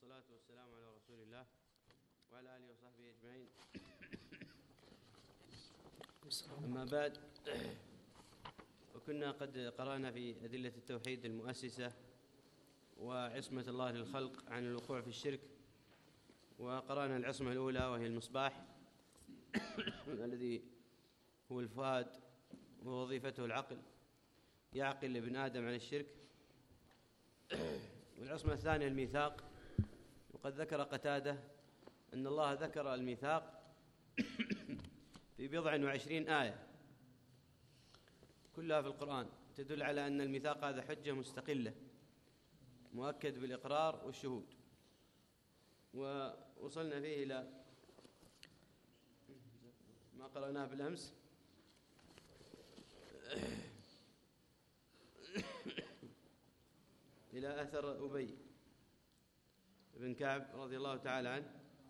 والصلاة والسلام على رسول الله وعلى آله وصحبه أجمعين. أما بعد، وكنا قد قرأنا في أدلة التوحيد المؤسسة وعصمة الله للخلق عن الوقوع في الشرك، وقرأنا العصمة الأولى وهي المصباح الذي هو الفؤاد ووظيفته العقل، يعقل ابن آدم عن الشرك. والعصمة الثانية الميثاق، وقد ذكر قتادة أن الله ذكر الميثاق في 27 آية كلها في القرآن تدل على أن الميثاق هذا حجة مستقلة مؤكد بالإقرار والشهود. ووصلنا فيه إلى ما قرأناه بالأمس إلى أثر أبي بن كعب رضي الله تعالى عنه.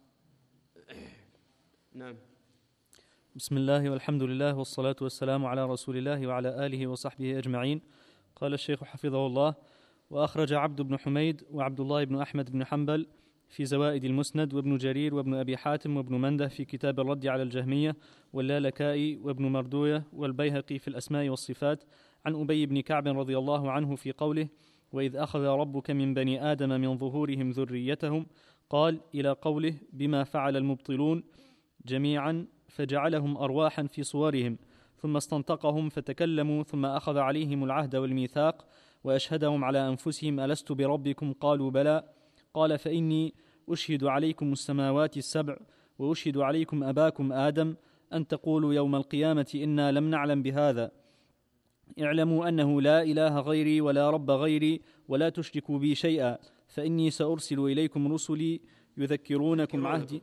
نعم. بسم الله والحمد لله والصلاة والسلام على رسول الله وعلى آله وصحبه أجمعين. قال الشيخ حفظه الله: وأخرج عبد بن حميد وعبد الله بن أحمد بن حنبل في زوائد المسند، وابن جرير وابن أبي حاتم وابن منده في كتاب الرد على الجهمية، واللالكائي وابن مردوية والبيهقي في الأسماء والصفات، عن أبي بن كعب رضي الله عنه في قوله: وإذ أخذ ربك من بني آدم من ظهورهم ذريتهم، قال إلى قوله: بما فعل المبطلون جميعا فجعلهم أرواحا في صورهم، ثم استنطقهم فتكلموا، ثم أخذ عليهم العهد والميثاق وأشهدهم على أنفسهم: ألست بربكم؟ قالوا بلى. قال: فإني أشهد عليكم السماوات السبع وأشهد عليكم أباكم آدم أن تقولوا يوم القيامة إنا لم نعلم بهذا. اعلموا أنه لا إله غيري ولا رب غيري ولا تشركوا بي شيئا، فإني سأرسل إليكم رسلي يذكرونكم عهدي.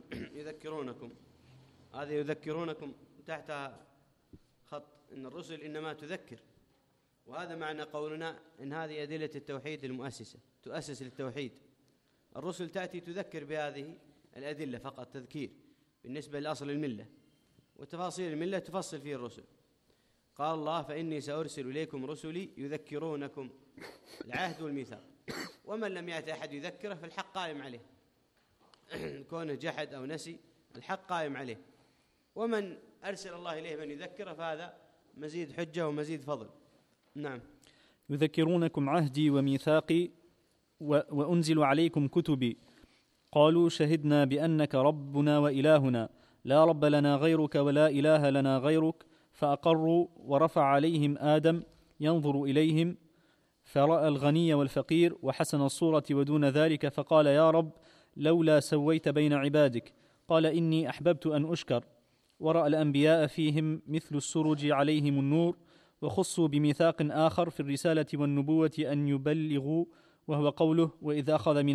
هذه يذكرونكم تحتها خط إن الرسل إنما تذكر، وهذا معنى قولنا إن هذه أدلة التوحيد المؤسسة تؤسس للتوحيد. الرسل تأتي تذكر بهذه الأدلة فقط، تذكير بالنسبة لأصل الملة، وتفاصيل الملة تفصل فيه الرسل. قال الله: فإني سأرسل إليكم رسلي يذكرونكم العهد والميثاق. ومن لم يأتي أحد يذكره فالحق قائم عليه، كونه جحد أو نسي الحق قائم عليه. ومن أرسل الله إليه من يذكره فهذا مزيد حجة ومزيد فضل. نعم. يذكرونكم عهدي وميثاقي وأنزل عليكم كتبي. قالوا: شهدنا بأنك ربنا وإلهنا لا رب لنا غيرك ولا إله لنا غيرك. فأقروا، ورفع عليهم آدم ينظر إليهم فرأى الغني والفقير وحسن الصورة ودون ذلك، فقال: يا رب لولا سويت بين عبادك. قال: إني أحببت أن أشكر. ورأى الأنبياء فيهم مثل السرج عليهم النور، وخصوا بميثاق آخر في الرسالة والنبوة أن يبلغوا، وهو قوله: وإذ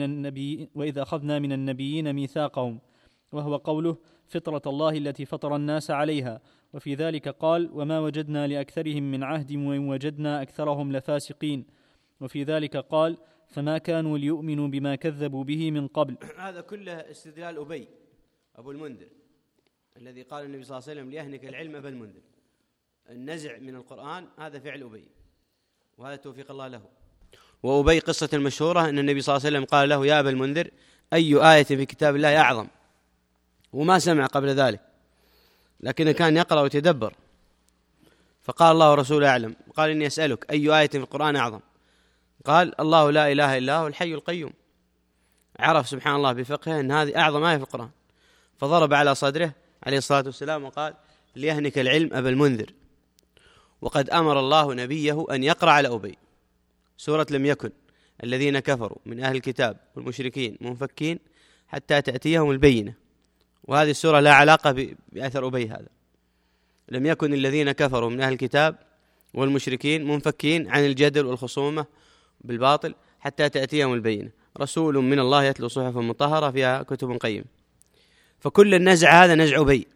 أخذنا من النبيين ميثاقهم، وهو قوله: فطرة الله التي فطر الناس عليها. وفي ذلك قال: وما وجدنا لأكثرهم من عهد وإن وجدنا أكثرهم لفاسقين. وفي ذلك قال: فما كانوا ليؤمنوا بما كذبوا به من قبل. هذا كله استدلال أبي أبو المنذر الذي قال النبي صلى الله عليه وسلم: ليهنك العلم أبا المنذر. النزع من القرآن هذا فعل أبي، وهذا توفيق الله له. وأبي قصة المشهورة أن النبي صلى الله عليه وسلم قال له: يا أبا المنذر، أي آية في كتاب الله أعظم؟ وما سمع قبل ذلك، لكنه كان يقرأ ويتدبر. فقال: الله ورسوله أعلم. قال: إني أسألك أي آية في القرآن أعظم؟ قال: الله لا إله إلا هو الحي القيوم. عرف سبحان الله بفقهه أن هذه أعظم آية في القرآن، فضرب على صدره عليه الصلاة والسلام وقال: ليهنك العلم أبا المنذر. وقد أمر الله نبيه أن يقرأ على أبي سورة لم يكن الذين كفروا من أهل الكتاب والمشركين منفكين حتى تأتيهم البينة. وهذه السورة لا علاقة بأثر أبي هذا. لم يكن الذين كفروا من أهل الكتاب والمشركين منفكين عن الجدل والخصومة بالباطل حتى تأتيهم البينة، رسول من الله يتلو صحفا مطهرة فيها كتب قيم. فكل النزع هذا نزع أبي.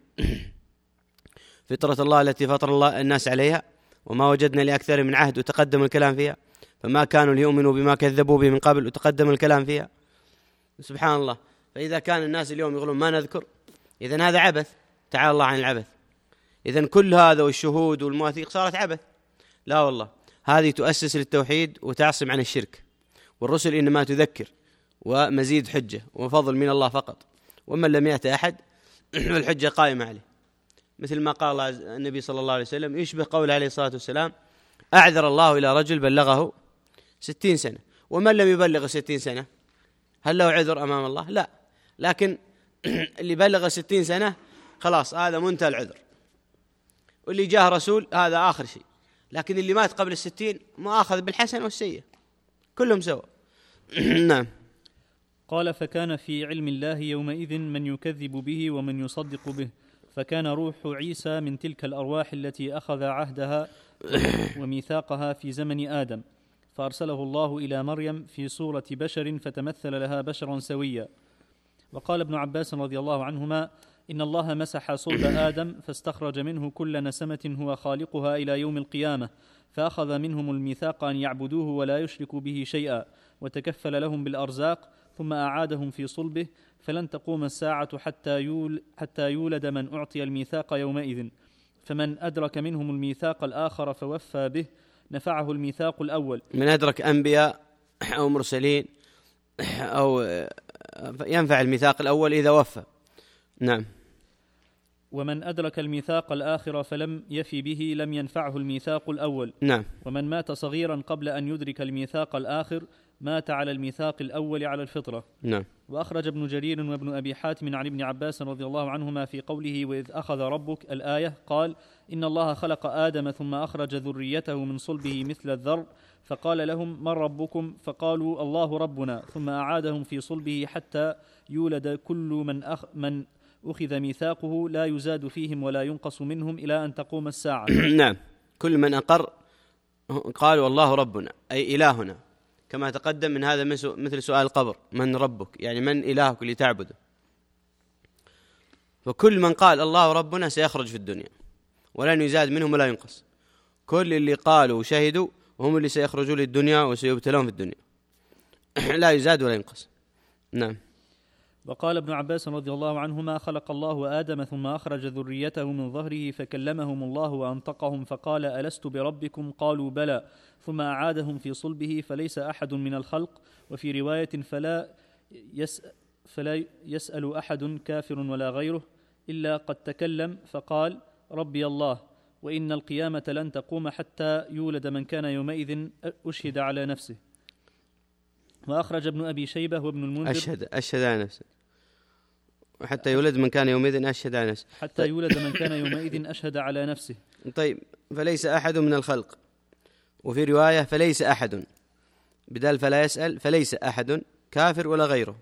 فطرة الله التي فطر الله الناس عليها، وما وجدنا لأكثر من عهد، وتقدم الكلام فيها. فما كانوا ليؤمنوا بما كذبوا به من قبل، وتقدم الكلام فيها. سبحان الله. فإذا كان الناس اليوم يقولون ما نذكر، إذن هذا عبث. تعالى الله عن العبث. إذن كل هذا والشهود والمواثيق صارت عبث. لا والله، هذه تؤسس للتوحيد وتعصم عن الشرك. والرسل إنما تذكر ومزيد حجة وفضل من الله فقط، ومن لم يأت أحد فالحجة قائمة عليه، مثل ما قال النبي صلى الله عليه وسلم يشبه قول عليه الصلاة والسلام: أعذر الله إلى رجل بلغه 60 سنة. ومن لم يبلغ 60 سنة هل له عذر أمام الله؟ لا، لكن اللي بلغ 60 سنة خلاص هذا منتهى العذر، واللي جاه رسول هذا آخر شيء، لكن اللي مات قبل 60 مؤاخذ بالحسن والسيء، كلهم سوا. نعم. قال: فكان في علم الله يومئذ من يكذب به ومن يصدق به، فكان روح عيسى من تلك الأرواح التي أخذ عهدها وميثاقها في زمن آدم، فأرسله الله إلى مريم في صورة بشر فتمثل لها بشرا سويا. وقال ابن عباس رضي الله عنهما: إن الله مسح صلب آدم فاستخرج منه كل نسمة هو خالقها إلى يوم القيامة، فأخذ منهم الميثاق أن يعبدوه ولا يشركوا به شيئا، وتكفل لهم بالأرزاق، ثم أعادهم في صلبه، فلن تقوم الساعة حتى يولد من أعطي الميثاق يومئذ، فمن أدرك منهم الميثاق الآخر فوفى به نفعه الميثاق الأول. من أدرك أنبياء أو مرسلين أو ينفع الميثاق الأول إذا وفى. نعم. ومن أدرك الميثاق الآخر فلم يفي به لم ينفعه الميثاق الأول. نعم. ومن مات صغيرا قبل أن يدرك الميثاق الآخر مات على الميثاق الأول على الفطرة. نعم. وأخرج ابن جرير وابن أبي حاتم عن ابن عباس رضي الله عنهما في قوله: وإذ أخذ ربك الآية، قال: إن الله خلق آدم ثم أخرج ذريته من صلبه مثل الذر، فقال لهم: من ربكم؟ فقالوا: الله ربنا، ثم أعادهم في صلبه حتى يولد كل من أخذ ميثاقه لا يزاد فيهم ولا ينقص منهم إلى أن تقوم الساعة. نعم. كل من أقر قالوا الله ربنا أي إلهنا، كما تقدم من هذا مثل سؤال القبر: من ربك؟ يعني من إلهك اللي تعبده. فكل من قال الله ربنا سيخرج في الدنيا ولن يزاد منهم ولا ينقص. كل اللي قالوا وشهدوا هم اللي سيخرجوا للدنيا وسيبتلون في الدنيا، لا يزاد ولا ينقص. نعم. وقال ابن عباس رضي الله عنهما: خلق الله آدم ثم أخرج ذريته من ظهره فكلمهم الله وأنطقهم فقال: ألست بربكم؟ قالوا: بلى، ثم أعادهم في صلبه فليس أحد من الخلق، وفي رواية فلا يسأل أحد كافر ولا غيره إلا قد تكلم فقال: ربي الله، وإن القيامة لن تقوم حتى يولد من كان يومئذ أشهد على نفسه. وأخرج ابن أبي شيبة وابن المنذر أشهد على نفسه، وحتى يولد من كان يومئذ أشهد على نفسه، حتى يولد من كان يومئذ أشهد على نفسه. طيب، فليس أحد من الخلق، وفي رواية فليس أحد بدل فلا يسأل، فليس أحد كافر ولا غيره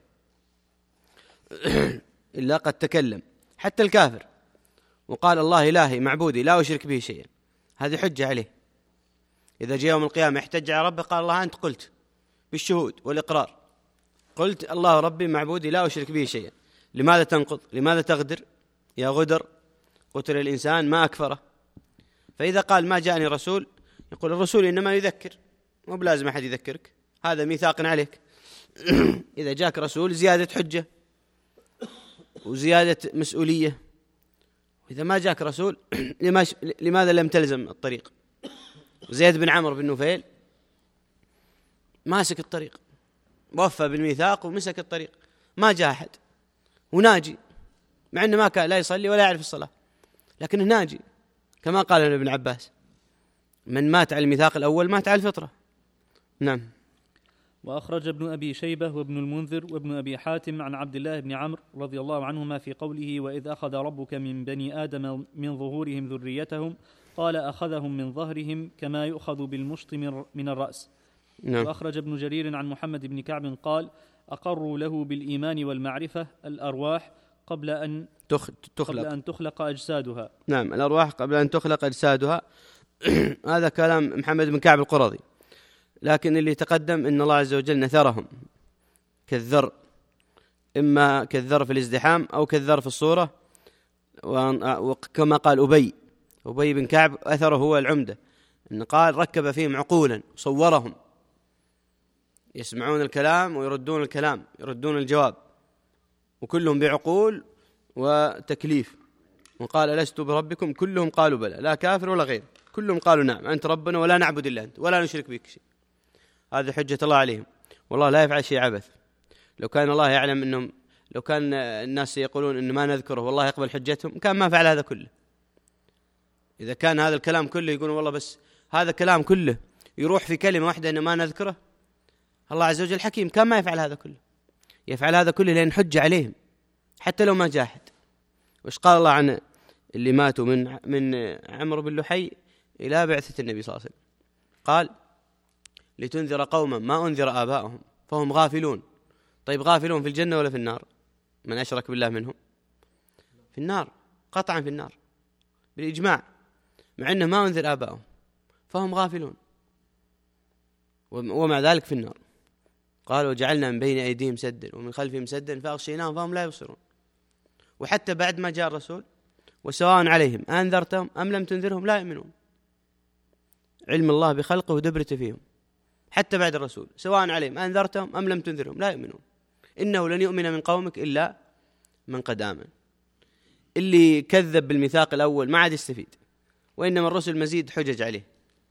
إلا قد تكلم، حتى الكافر، وقال الله إلهي معبودي لا أشرك به شيئا، هذه حجة عليه. إذا جاء يوم القيامة يحتج على ربه قال: الله أنت قلت بالشهود والإقرار، قلت الله ربي معبودي لا أشرك به شيئا، لماذا تنقض؟ لماذا تغدر؟ يا غدر، قتل الإنسان ما أكفره. فإذا قال ما جاءني رسول، يقول الرسول إنما يذكر، مو بلازم أحد يذكرك، هذا ميثاق عليك. إذا جاك رسول زيادة حجة وزيادة مسؤولية، إذا ما جاك رسول لماذا لم تلزم الطريق؟ زيد بن عمرو بن نفيل ماسك الطريق، وفى بالميثاق ومسك الطريق، ما جاء أحد، وناجي مع أنه ما كان لا يصلي ولا يعرف الصلاة، لكنه ناجي، كما قال ابن عباس: من مات على الميثاق الأول مات على الفطرة. نعم. وأخرج ابن أبي شيبة وابن المنذر وابن أبي حاتم عن عبد الله بن عمرو رضي الله عنهما في قوله: وإذ أخذ ربك من بني آدم من ظهورهم ذريتهم، قال: أخذهم من ظهرهم كما يؤخذ بالمشط من الرأس. نعم. وأخرج ابن جرير عن محمد بن كعب قال: أقروا له بالإيمان والمعرفة الأرواح قبل أن تخلق أجسادها. نعم، الأرواح قبل أن تخلق أجسادها. هذا كلام محمد بن كعب القرظي، لكن اللي تقدم إن الله عز وجل نثرهم كالذر، إما كالذر في الازدحام أو كالذر في الصورة، وكما قال أبي بن كعب أثره هو العمدة، إن قال ركب فيهم عقولا صورهم، يسمعون الكلام ويردون الكلام، يردون الجواب، وكلهم بعقول وتكليف. وقال: ألست بربكم؟ كلهم قالوا بلى، لا كافر ولا غير، كلهم قالوا نعم أنت ربنا ولا نعبد إلا أنت ولا نشرك بك شيء. هذه حجة الله عليهم، والله لا يفعل شيء عبث، لو كان الله يعلم أنهم، لو كان الناس يقولون أن ما نذكره والله يقبل حجتهم، كان ما فعل هذا كله. إذا كان هذا الكلام كله يقولون والله بس هذا كلام كله يروح في كلمة واحدة أن ما نذكره، الله عز وجل حكيم، كان ما يفعل هذا كله. يفعل هذا كله لأن حجة عليهم حتى لو ما جاهد. وش قال الله عن اللي ماتوا من عمرو بن لحي إلى بعثة النبي صلى الله عليه وسلم؟ قال لتنذر قوما ما أنذر آباؤهم فهم غافلون. طيب غافلون في الجنة ولا في النار؟ من أشرك بالله منهم في النار، قطعا في النار بالإجماع، مع أنه ما أنذر آباؤهم فهم غافلون، ومع ذلك في النار. قال وجعلنا من بين أيديهم سدا ومن خلفهم سدا فأغشيناهم فهم لا يبصرون. وحتى بعد ما جاء الرسول وسواء عليهم أنذرتهم أم لم تنذرهم لا يؤمنون. علم الله بخلقه ودبرته فيهم حتى بعد الرسول، سواء عليهم أنذرتهم أم لم تنذرهم لا يؤمنون. إنه لن يؤمن من قومك إلا من قد آمن. اللي كذب بالميثاق الأول ما عاد يستفيد، وإنما الرسل مزيد حجج عليه.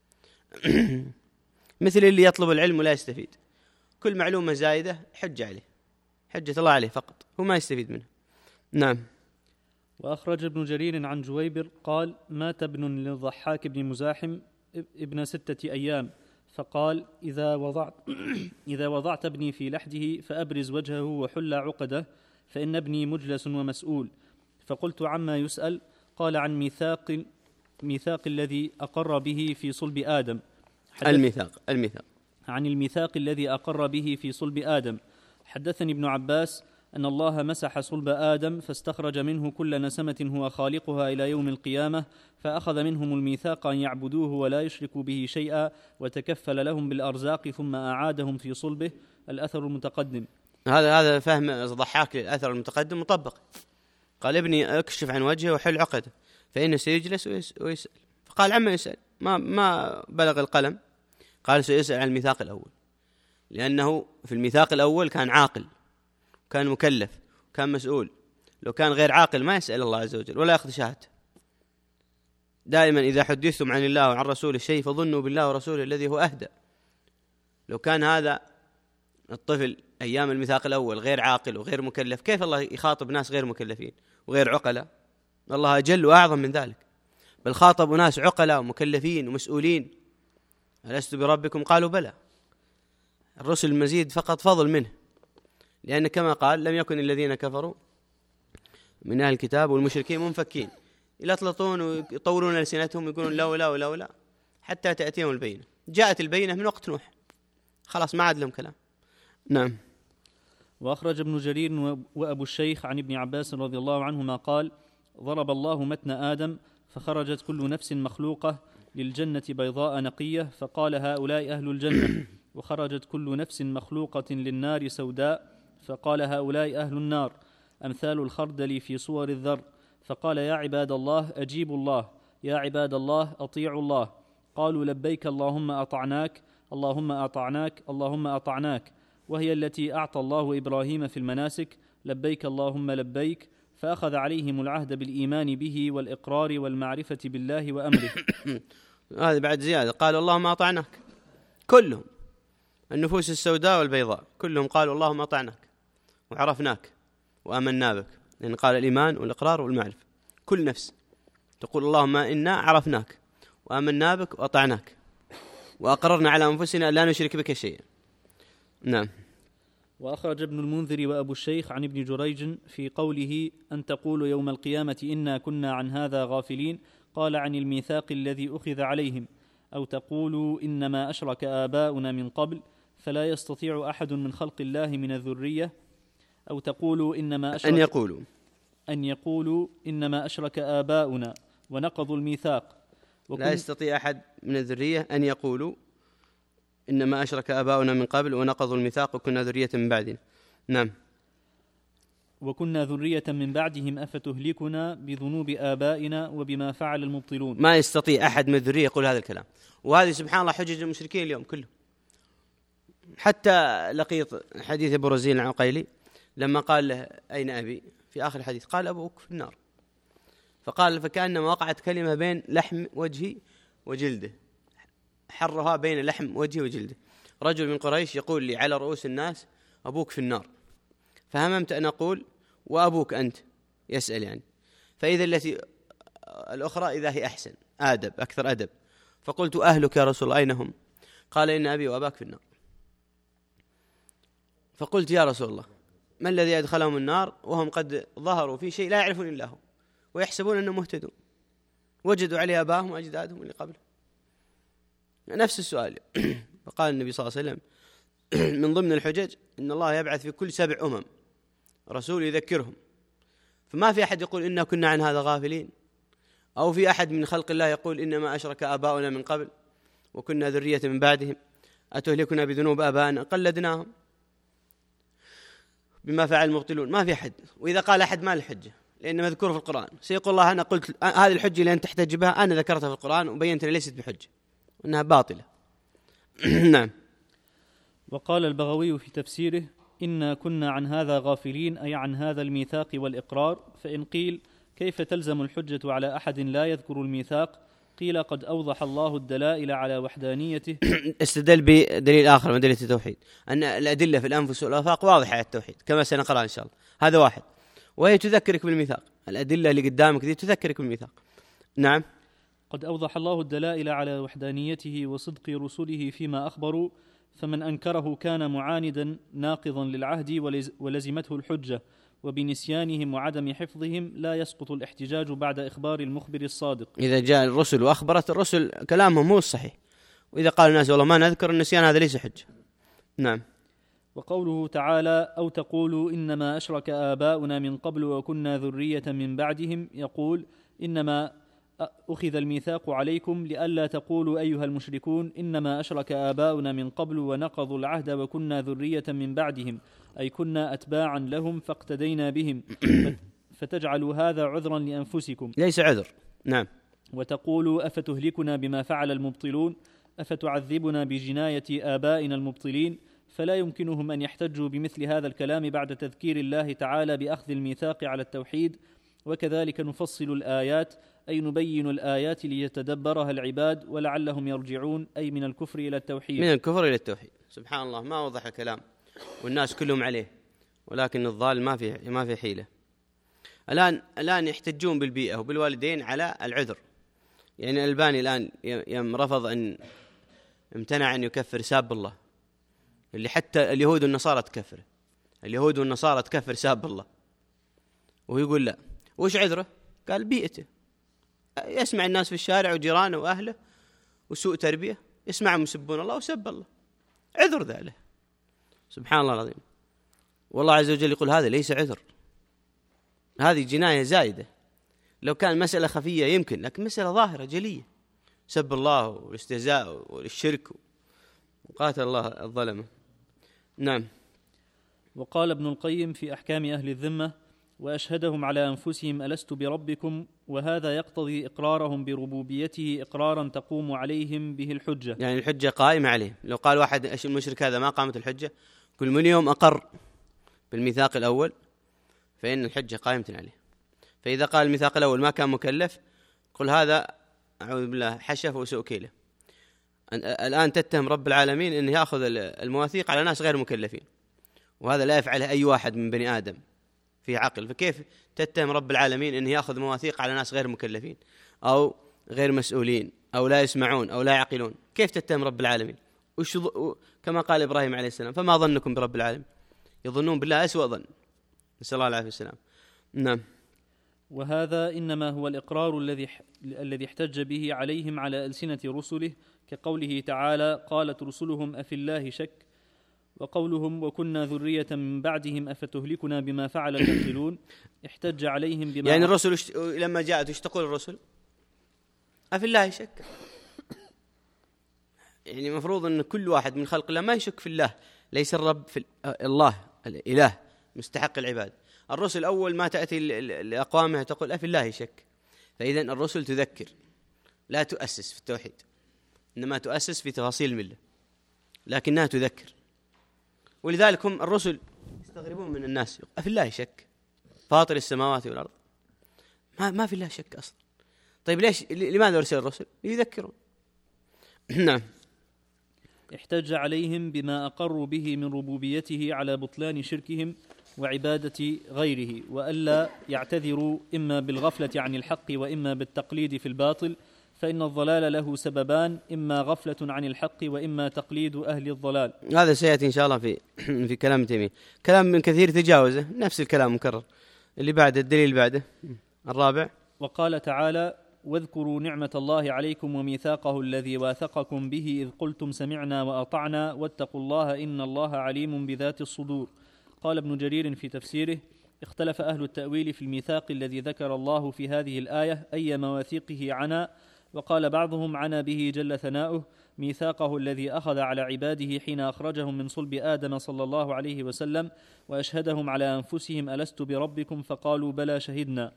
مثل اللي يطلب العلم ولا يستفيد، كل معلومة زايدة حجة عليه، حجة الله عليه فقط، هو ما يستفيد منه. نعم. وأخرج ابن جرير عن جويبر قال مات ابن للضحاك بن مزاحم ابن 6 أيام، فقال إذا وضعت ابني في لحده فأبرز وجهه وحل عقده، فإن ابني مجلس ومسؤول. فقلت عما يسأل؟ قال عن ميثاق الذي أقر به في صلب آدم. الميثاق عن الميثاق الذي أقر به في صلب آدم. حدثني ابن عباس أن الله مسح صلب آدم فاستخرج منه كل نسمة هو خالقها إلى يوم القيامة، فأخذ منهم الميثاق أن يعبدوه ولا يشركوا به شيئا، وتكفل لهم بالأرزاق ثم أعادهم في صلبه. الأثر المتقدم. هذا فهم ضحاك للأثر المتقدم مطبق. قال ابني اكشف عن وجهه وحل عقده فإنه سيجلس ويسأل. فقال عما يسأل؟ ما بلغ القلم. قال سيسأل عن الميثاق الأول، لأنه في الميثاق الأول كان عاقل، كان مكلف، كان مسؤول. لو كان غير عاقل ما يسأل الله عز وجل ولا يأخذ شهادته. دائما إذا حدثتم عن الله وعن رسوله شيء فظنوا بالله ورسوله الذي هو أهدى. لو كان هذا الطفل أيام الميثاق الأول غير عاقل وغير مكلف، كيف الله يخاطب ناس غير مكلفين وغير عقلاء؟ الله أجل وأعظم من ذلك، بل خاطبوا ناس عقلاء ومكلفين ومسؤولين. ألست بربكم؟ قالوا بلى. الرسل المزيد فقط فضل منه، لأن كما قال لم يكن الذين كفروا من أهل الكتاب والمشركين منفكين يلطلطون ويطورون ألسنتهم ويقولون لا حتى تأتيهم البينة. جاءت البينة من وقت نوح، خلاص ما عاد لهم كلام. نعم. وأخرج ابن جرير وأبو الشيخ عن ابن عباس رضي الله عنهما قال ضرب الله متن آدم فخرجت كل نفس مخلوقة للجنة بيضاء نقية، فقال هؤلاء أهل الجنة. وخرجت كل نفس مخلوقة للنار سوداء، فقال هؤلاء أهل النار، أمثال الخردل في صور الذر. فقال يا عباد الله أجيبوا الله، يا عباد الله أطيعوا الله. قالوا لبيك اللهم أطعناك، اللهم أطعناك، اللهم أطعناك. وهي التي أعطى الله إبراهيم في المناسك، لبيك اللهم لبيك. فأخذ عليهم العهد بالإيمان به والإقرار والمعرفة بالله وأمره. هذا بعد زيادة، قالوا اللهم أطعناك كلهم، النفوس السوداء والبيضاء كلهم قالوا اللهم أطعناك وعرفناك وآمنا بك، لأن قال الإيمان والإقرار والمعرفة. كل نفس تقول اللهم إنا عرفناك وآمنا بك وأطعناك وأقررنا على أنفسنا لا نشرك بك شيئا. نعم. وأخرج ابن المنذر وأبو الشيخ عن ابن جريج في قوله أن تقولوا يوم القيامة إنا كنا عن هذا غافلين، قال عن الميثاق الذي أخذ عليهم، أو تقولوا إنما أشرك آباؤنا من قبل فلا يستطيع أحد من خلق الله من الذرية، أو تقولوا إنما أشرك أن يقولوا إنما أشرك آباؤنا ونقضوا الميثاق. لا يستطيع أحد من الذرية أن يقولوا إنما أشرك آباؤنا من قبل ونقضوا الميثاق وكنا ذرية من بعدنا. نعم. وكنا ذرية من بعدهم أفتهلكنا بذنوب آبائنا وبما فعل المبطلون. ما يستطيع أحد من الذرية يقول هذا الكلام، وهذه سبحان الله حجج المشركين اليوم كلهم. حتى لقيط حديث أبو رزين العقيلي لما قال له أين أبي في آخر الحديث، قال أبوك في النار. فقال فكأنما وقعت كلمة بين لحم وجهي وجلده، حرها بين لحم وجهي وجلده. رجل من قريش يقول لي على رؤوس الناس أبوك في النار، فهممت أن أقول وأبوك أنت، يسأل يعني، فإذا التي الأخرى إذا هي أحسن أدب أكثر أدب، فقلت أهلك يا رسول الله أين هم؟ قال إن أبي وأباك في النار. فقلت يا رسول الله ما الذي أدخلهم النار وهم قد ظهروا في شيء لا يعرفون إلا هو ويحسبون أنهم مهتدون، وجدوا عليه آباءهم وأجدادهم اللي قبلهم. نفس السؤال. فقال النبي صلى الله عليه وسلم من ضمن الحجج إن الله يبعث في كل 7 رسول يذكرهم، فما في أحد يقول إنا كنا عن هذا غافلين، أو في أحد من خلق الله يقول إنما أشرك آباؤنا من قبل وكنا ذرية من بعدهم أتهلكنا بذنوب آبائنا قلدناهم بما فعل المبطلون. ما في أحد. وإذا قال أحد ما الحجة، لأن مذكور في القرآن. سيقول الله أنا قلت هذه الحجة اللي أنت تحتج بها أنا ذكرتها في القرآن وبينت أنها ليست بحجة وأنها باطلة. نعم. وقال البغوي في تفسيره إنا كنا عن هذا غافلين، أي عن هذا الميثاق والإقرار. فإن قيل كيف تلزم الحجة على أحد لا يذكر الميثاق؟ قيل قد أوضح الله الدلائل على وحدانيته. استدل بدليل آخر من أدلة التوحيد، أن الأدلة في الأنفس والآفاق واضحة على التوحيد كما سنقرأ إن شاء الله. هذا واحد. وهي تذكرك بالميثاق، الأدلة اللي قدامك ذي تذكرك بالميثاق. نعم. قد أوضح الله الدلائل على وحدانيته وصدق رسله فيما أخبروا، فمن أنكره كان معاندا ناقضا للعهد ولزمته الحجة، وبنسيانهم وعدم حفظهم لا يسقط الاحتجاج بعد إخبار المخبر الصادق. إذا جاء الرسل وأخبرت الرسل كلامهم هو الصحيح، وإذا قال الناس والله ما نذكر النسيان هذا ليس حجة. نعم. وقوله تعالى أو تقولوا إنما أشرك آباؤنا من قبل وكنا ذرية من بعدهم، يقول إنما أخذ الميثاق عليكم لئلا تقولوا أيها المشركون إنما أشرك آباؤنا من قبل ونقضوا العهد وكنا ذرية من بعدهم، أي كنا أتباعا لهم فاقتدينا بهم، فتجعلوا هذا عذرا لأنفسكم. ليس عذر. نعم. وتقولوا أفتهلكنا بما فعل المبطلون، أفتعذبنا بجناية آبائنا المبطلين، فلا يمكنهم أن يحتجوا بمثل هذا الكلام بعد تذكير الله تعالى بأخذ الميثاق على التوحيد. وكذلك نفصل الآيات، أي نبين الآيات ليتدبرها العباد ولعلهم يرجعون، أي من الكفر إلى التوحيد. من الكفر إلى التوحيد. سبحان الله، ما وضح الكلام والناس كلهم عليه، ولكن الظالم ما في حيلة. الآن يحتجون بالبيئة وبالوالدين على العذر. يعني الألباني الآن رفض أن امتنع أن يكفر ساب الله، اللي حتى اليهود والنصارى تكفر، اليهود والنصارى تكفر ساب الله، وهو يقول لا. وش عذره؟ قال بيئته، يسمع الناس في الشارع وجيرانه وأهله وسوء تربية، يسمعهم يسبون الله وسب الله، عذر ذلك. سبحان الله العظيم. والله عز وجل يقول هذا ليس عذر، هذه جناية زائدة. لو كان مسألة خفية يمكن، لكن مسألة ظاهرة جلية، سب الله والاستهزاء والشرك، وقاتل الله الظلمة. نعم. وقال ابن القيم في أحكام أهل الذمة وأشهدهم على أنفسهم ألست بربكم، وهذا يقتضي إقرارهم بربوبيته إقرارا تقوم عليهم به الحجة. يعني الحجة قائمة عليه. لو قال واحد المشرك هذا ما قامت الحجة، كل من يوم أقر بالميثاق الأول فإن الحجة قائمة عليه. فإذا قال الميثاق الأول ما كان مكلف، قل هذا أعوذ بالله حشف وسوء كيله. الآن تتهم رب العالمين أنه يأخذ المواثيق على ناس غير مكلفين، وهذا لا يفعله أي واحد من بني آدم في عقل. فكيف تتهم رب العالمين أنه يأخذ مواثيق على ناس غير مكلفين أو غير مسؤولين أو لا يسمعون أو لا يعقلون؟ كيف تتهم رب العالمين؟ كما قال إبراهيم عليه السلام فما ظنكم برب العالمين؟ يظنون بالله أسوأ ظن، نسأل الله العافية والسلام. نعم. وهذا إنما هو الإقرار الذي احتج به عليهم على ألسنة رسله، كقوله تعالى قالت رسلهم أفي الله شك، وقولهم وكنا ذرية من بعدهم أفتهلكنا بما فعل المبطلون. احتج عليهم بما يعني الرسل لما جاءت ايش تقول الرسل؟ أفي الله شك. يعني مفروض أن كل واحد من خلق الله ما يشك في الله، ليس الرب في الله الإله مستحق العباد. الرسل أول ما تأتي لأقوامها تقول أفي الله شك. فإذا الرسل تذكر، لا تؤسس في التوحيد، إنما تؤسس في تفاصيل الملة، لكنها تذكر. ولذلك هم الرسل يستغربون من الناس، أفي الله شك فاطر السماوات والأرض، ما في الله شك أصلا. طيب لماذا أرسل الرسل؟ ليذكرون. نعم. احتج عليهم بما أقروا به من ربوبيته على بطلان شركهم، وعبادة غيره، وألا يعتذروا إما بالغفلة عن الحق وإما بالتقليد في الباطل، فإن الضلال له سببان: إما غفلة عن الحق وإما تقليد أهل الضلال. هذا سيأتي إن شاء الله في كلام تيمية. كلام من كثير تجاوزه، نفس الكلام مكرر. اللي بعده الدليل بعده الرابع: وقال تعالى: واذكروا نعمة الله عليكم وميثاقه الذي واثقكم به إذ قلتم سمعنا وأطعنا واتقوا الله إن الله عليم بذات الصدور. قال ابن جرير في تفسيره: اختلف أهل التأويل في الميثاق الذي ذكر الله في هذه الآية أي مواثيقه عنا، وقال بعضهم عنا به جل ثناؤه ميثاقه الذي أخذ على عباده حين أخرجهم من صلب آدم صلى الله عليه وسلم وأشهدهم على أنفسهم ألست بربكم فقالوا بلى شهدنا.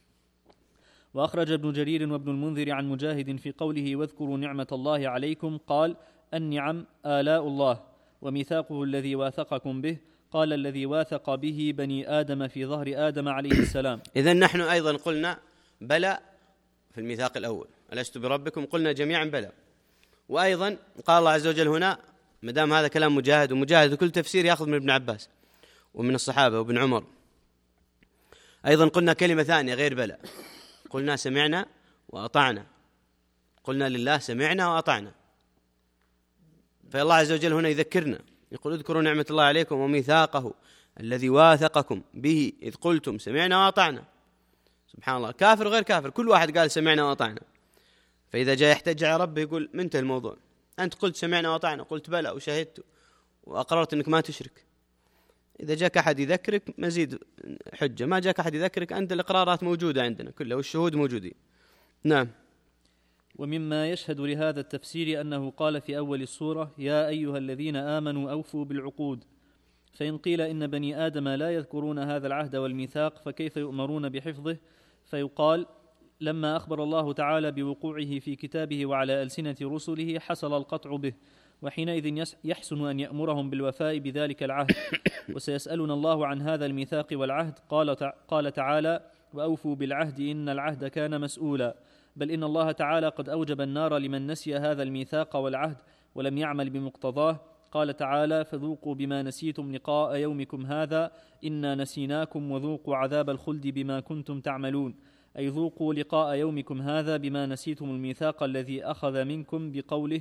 وأخرج ابن جرير وابن المنذر عن مجاهد في قوله واذكروا نعمة الله عليكم قال: النعم آلاء الله، وميثاقه الذي واثقكم به قال الذي واثق به بني آدم في ظهر آدم عليه السلام. إذن نحن أيضا قلنا بلى في الميثاق الأول، ألست بربكم، قلنا جميعا بلى. وأيضا قال الله عز وجل هنا، مدام هذا كلام مجاهد، ومجاهد كل تفسير يأخذ من ابن عباس ومن الصحابة وابن عمر، أيضا قلنا كلمة ثانية غير بلى، قلنا سمعنا وأطعنا، قلنا لله سمعنا وأطعنا. فالله عز وجل هنا يذكرنا، يقول اذكروا نعمة الله عليكم وميثاقه الذي واثقكم به إذ قلتم سمعنا وأطعنا. سبحان الله، كافر غير كافر كل واحد قال سمعنا وأطعنا. فإذا جاء يحتج على ربه يقول منتهى الموضوع، أنت قلت سمعنا وأطعنا، قلت بلى وشهدت وأقررت أنك ما تشرك. إذا جاك أحد يذكرك مزيد حجة، ما جاك أحد يذكرك أنت الإقرارات موجودة عندنا كلها والشهود موجودين. نعم. ومما يشهد لهذا التفسير أنه قال في أول السورة: يا أيها الذين آمنوا أوفوا بالعقود. فإن قيل إن بني آدم لا يذكرون هذا العهد والميثاق فكيف يؤمرون بحفظه؟ فيقال: لما أخبر الله تعالى بوقوعه في كتابه وعلى ألسنة رسله حصل القطع به، وحينئذ يحسن أن يأمرهم بالوفاء بذلك العهد. وسيسألنا الله عن هذا الميثاق والعهد. قال تعالى: وأوفوا بالعهد إن العهد كان مسؤولا. بل إن الله تعالى قد أوجب النار لمن نسي هذا الميثاق والعهد ولم يعمل بمقتضاه. قال تعالى: فذوقوا بما نسيتم لقاء يومكم هذا إنا نسيناكم وذوقوا عذاب الخلد بما كنتم تعملون. أي ذوقوا لقاء يومكم هذا بما نسيتم الميثاق الذي أخذ منكم بقوله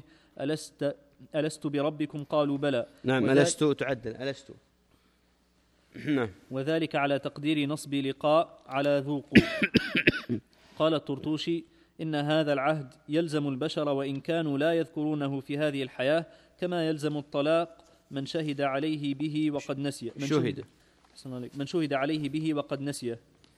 ألست بربكم قالوا بلى. نعم، ألست تعدل ألست. نعم. وذلك على تقدير نصب لقاء على ذوقوا. قال الطرطوشي: إن هذا العهد يلزم البشر وإن كانوا لا يذكرونه في هذه الحياة، كما يلزم الطلاق من شهد عليه به وقد نسيه. من شهد عليه به وقد نسيه.